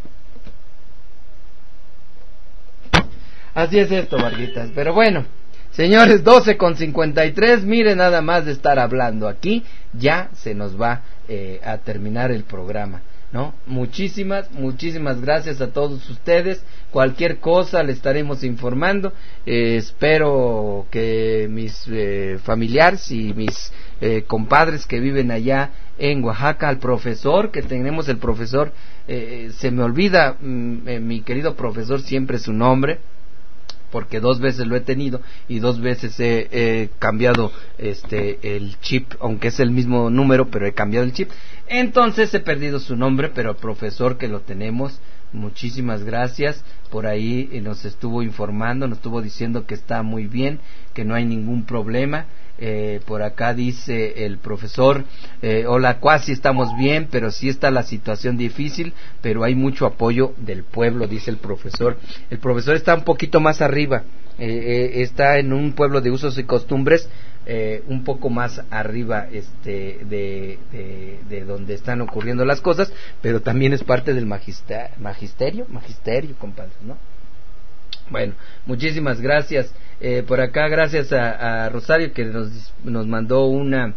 Así es esto, Varguitas. Pero bueno, señores, 12:53. Miren, nada más de estar hablando aquí, ya se nos va a terminar el programa, ¿no? Muchísimas gracias a todos ustedes. Cualquier cosa le estaremos informando. Espero que mis familiares y mis compadres que viven allá en Oaxaca, al profesor que tenemos, el profesor, se me olvida mi querido profesor siempre su nombre, porque 2 veces lo he tenido y 2 veces he cambiado el chip, aunque es el mismo número, pero he cambiado el chip. Entonces he perdido su nombre, pero el profesor que lo tenemos, Muchísimas gracias. Por ahí nos estuvo informando, nos estuvo diciendo que está muy bien, que no hay ningún problema. Por acá dice el profesor, hola Cuasi, estamos bien, pero sí está la situación difícil, pero hay mucho apoyo del pueblo, dice el profesor. El profesor está un poquito más arriba, está en un pueblo de usos y costumbres, un poco más arriba de donde están ocurriendo las cosas, pero también es parte del magisterio, compadre, ¿no? Bueno, muchísimas gracias. Por acá, gracias a Rosario, que nos mandó una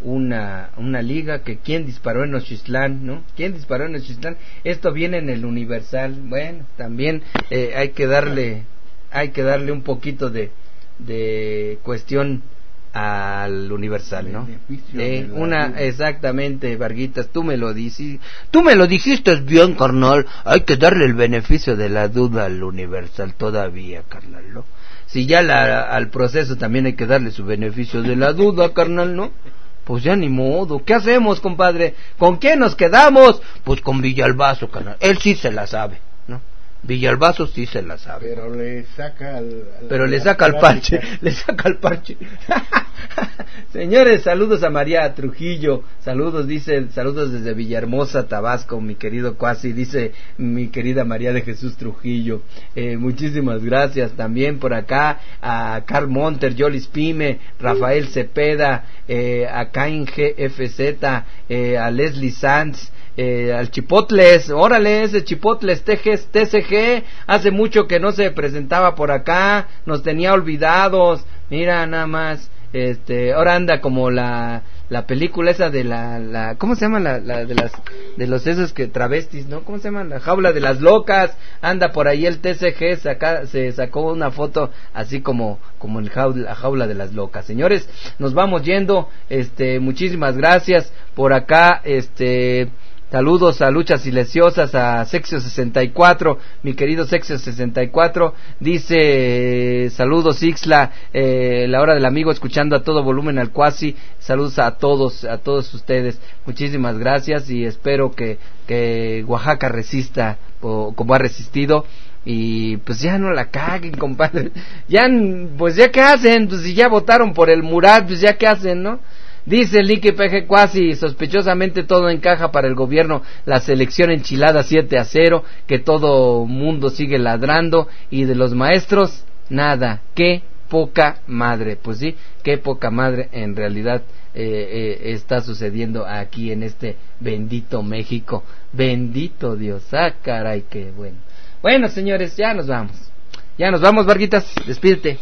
liga, que quién disparó en Nochistlán, ¿no? ¿Quién disparó en Nochistlán? Esto viene en el Universal. Bueno, también hay que darle un poquito de cuestión al Universal, ¿no? Exactamente, Varguitas, tú me lo dijiste bien, carnal. Hay que darle el beneficio de la duda al Universal todavía, carnal, ¿no? Si ya al proceso también hay que darle su beneficio de la duda, carnal, ¿no? Pues ya ni modo. ¿Qué hacemos, compadre? ¿Con quién nos quedamos? Pues con Villalbazo, carnal. Él sí se la sabe, ¿no? Villalbazo sí se la sabe. Pero le saca al parche. Le saca al parche. Señores, saludos a María Trujillo. Saludos desde Villahermosa, Tabasco, mi querido Cuasi, dice mi querida María de Jesús Trujillo. Muchísimas gracias. También por acá a Carl Monter, Yolis Pime, Rafael Cepeda, a Cain GFZ, a Leslie Sanz, al Chipotles, órale, ese Chipotles TCG, hace mucho que no se presentaba por acá, nos tenía olvidados, mira nada más, ahora anda como la película esa de la ¿cómo se llama? de los esos que travestis, ¿no? ¿Cómo se llama? La jaula de las locas, anda por ahí el TCG, se sacó una foto así como en la jaula de las locas. Señores, nos vamos yendo, muchísimas gracias por acá, saludos a Luchas Silenciosas, a Sexio 64, mi querido Sexio 64, dice, saludos Ixla, la hora del amigo, escuchando a todo volumen al Cuasi, saludos a todos ustedes, muchísimas gracias, y espero que Oaxaca resista como ha resistido, y pues ya no la caguen, compadre, ya qué hacen, pues si ya votaron por el Murat, pues ya qué hacen, ¿no? Dice Licky PG Cuasi, sospechosamente todo encaja para el gobierno, la selección enchilada 7-0, que todo mundo sigue ladrando, y de los maestros, nada, qué poca madre. Pues sí, qué poca madre en realidad está sucediendo aquí en este bendito México, bendito Dios, caray, qué bueno. Bueno, señores, ya nos vamos, Varguitas, despídete.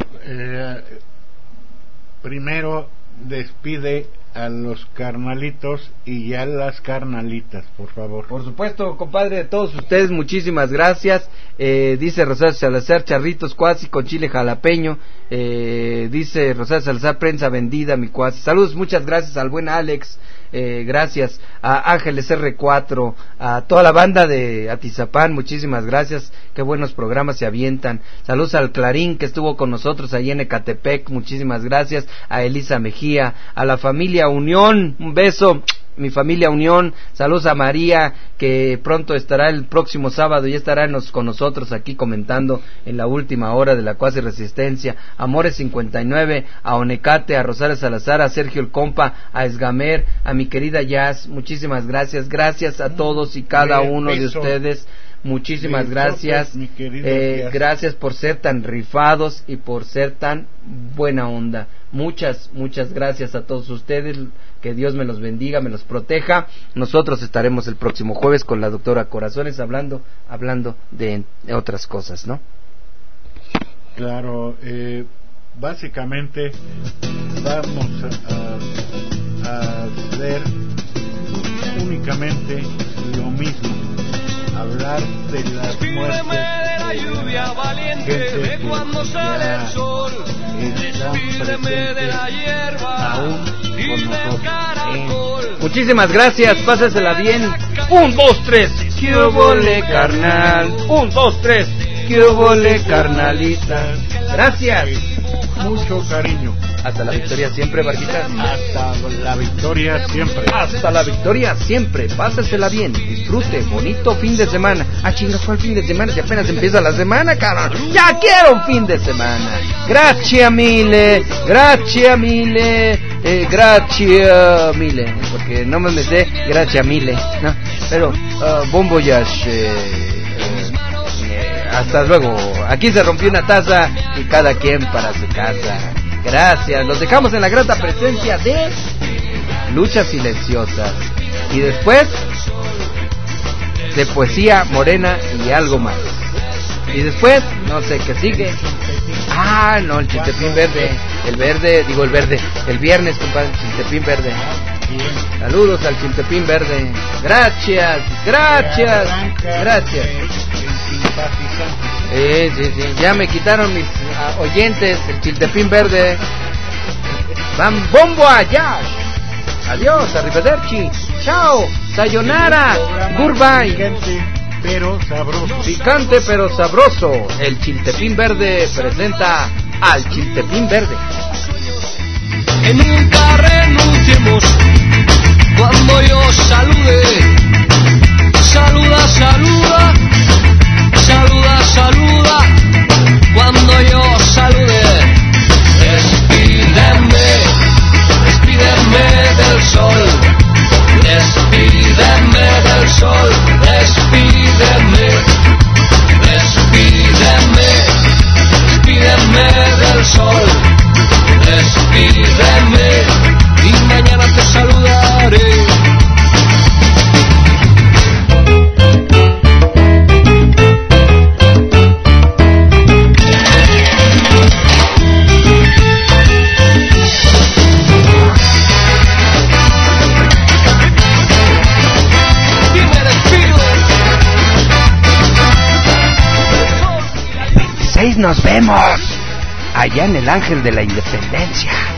Primero despide a los carnalitos y ya las carnalitas, por favor. Por supuesto, compadre, de todos ustedes, muchísimas gracias. Dice Rosario Salazar, charritos Cuasi con chile jalapeño. Dice Rosario Salazar, prensa vendida, mi Cuasi. Saludos, muchas gracias al buen Alex. Gracias a Ángeles R4, a toda la banda de Atizapán, muchísimas gracias, qué buenos programas se avientan. Saludos al Clarín que estuvo con nosotros allí en Ecatepec, muchísimas gracias. A Elisa Mejía, a la familia Unión, un beso, mi familia Unión. Saludos a María, que pronto estará el próximo sábado, y estará con nosotros aquí comentando en la última hora de la Cuasi Resistencia. Amores 59, a Onecate, a Rosario Salazar, a Sergio el Compa, a Esgamer, a mi querida Jazz, muchísimas gracias. Gracias a todos y cada uno de ustedes. Muchísimas gracias, gracias por ser tan rifados y por ser tan buena onda. Muchas gracias a todos ustedes, que Dios me los bendiga, me los proteja. Nosotros estaremos el próximo jueves con la doctora Corazones hablando de otras cosas, ¿no? Claro, básicamente vamos a hacer únicamente lo mismo, hablar de las muertes, de la lluvia valiente, de cuando sale el sol, despídeme de la hierba y del caracol. Muchísimas gracias, pásasela bien. 1, 2, 3, ¡qué vole, carnal! 1, 2, 3, ¡qué vole, carnalita! Gracias. Mucho cariño. Hasta la victoria siempre, Barquitas. Hasta la victoria siempre. Hasta la victoria siempre. Pásesela bien, disfrute, bonito fin de semana. Ah, chingas, ¿cuál fin de semana? Si apenas empieza la semana, cabrón. Ya quiero un fin de semana. Gracias mille, porque no me sé, gracias mille, no, pero bon voyage, hasta luego. Aquí se rompió una taza y cada quien para su casa. Gracias, los dejamos en la grata presencia de Luchas Silenciosas y después de Poesía Morena y algo más. Y después, no sé qué sigue. Ah, no, el Chiltepín Verde. El viernes, compadre, Chiltepín Verde. Saludos al Chiltepín Verde. Gracias. Sí, ya me quitaron mis oyentes, el Chiltepín Verde. Van bombo allá. Adiós, arrivederci. Chao, sayonara, goodbye. Pero sabroso. Picante pero sabroso. El Chiltepín Verde presenta al Chiltepín Verde. Que nunca renunciemos cuando yo salude. Saluda, saluda. Saluda, saluda. Cuando yo salude. Despídeme del sol. Despídeme del sol. Despídeme del sol, despídeme y mañana te saludaré. Nos vemos allá en el Ángel de la Independencia.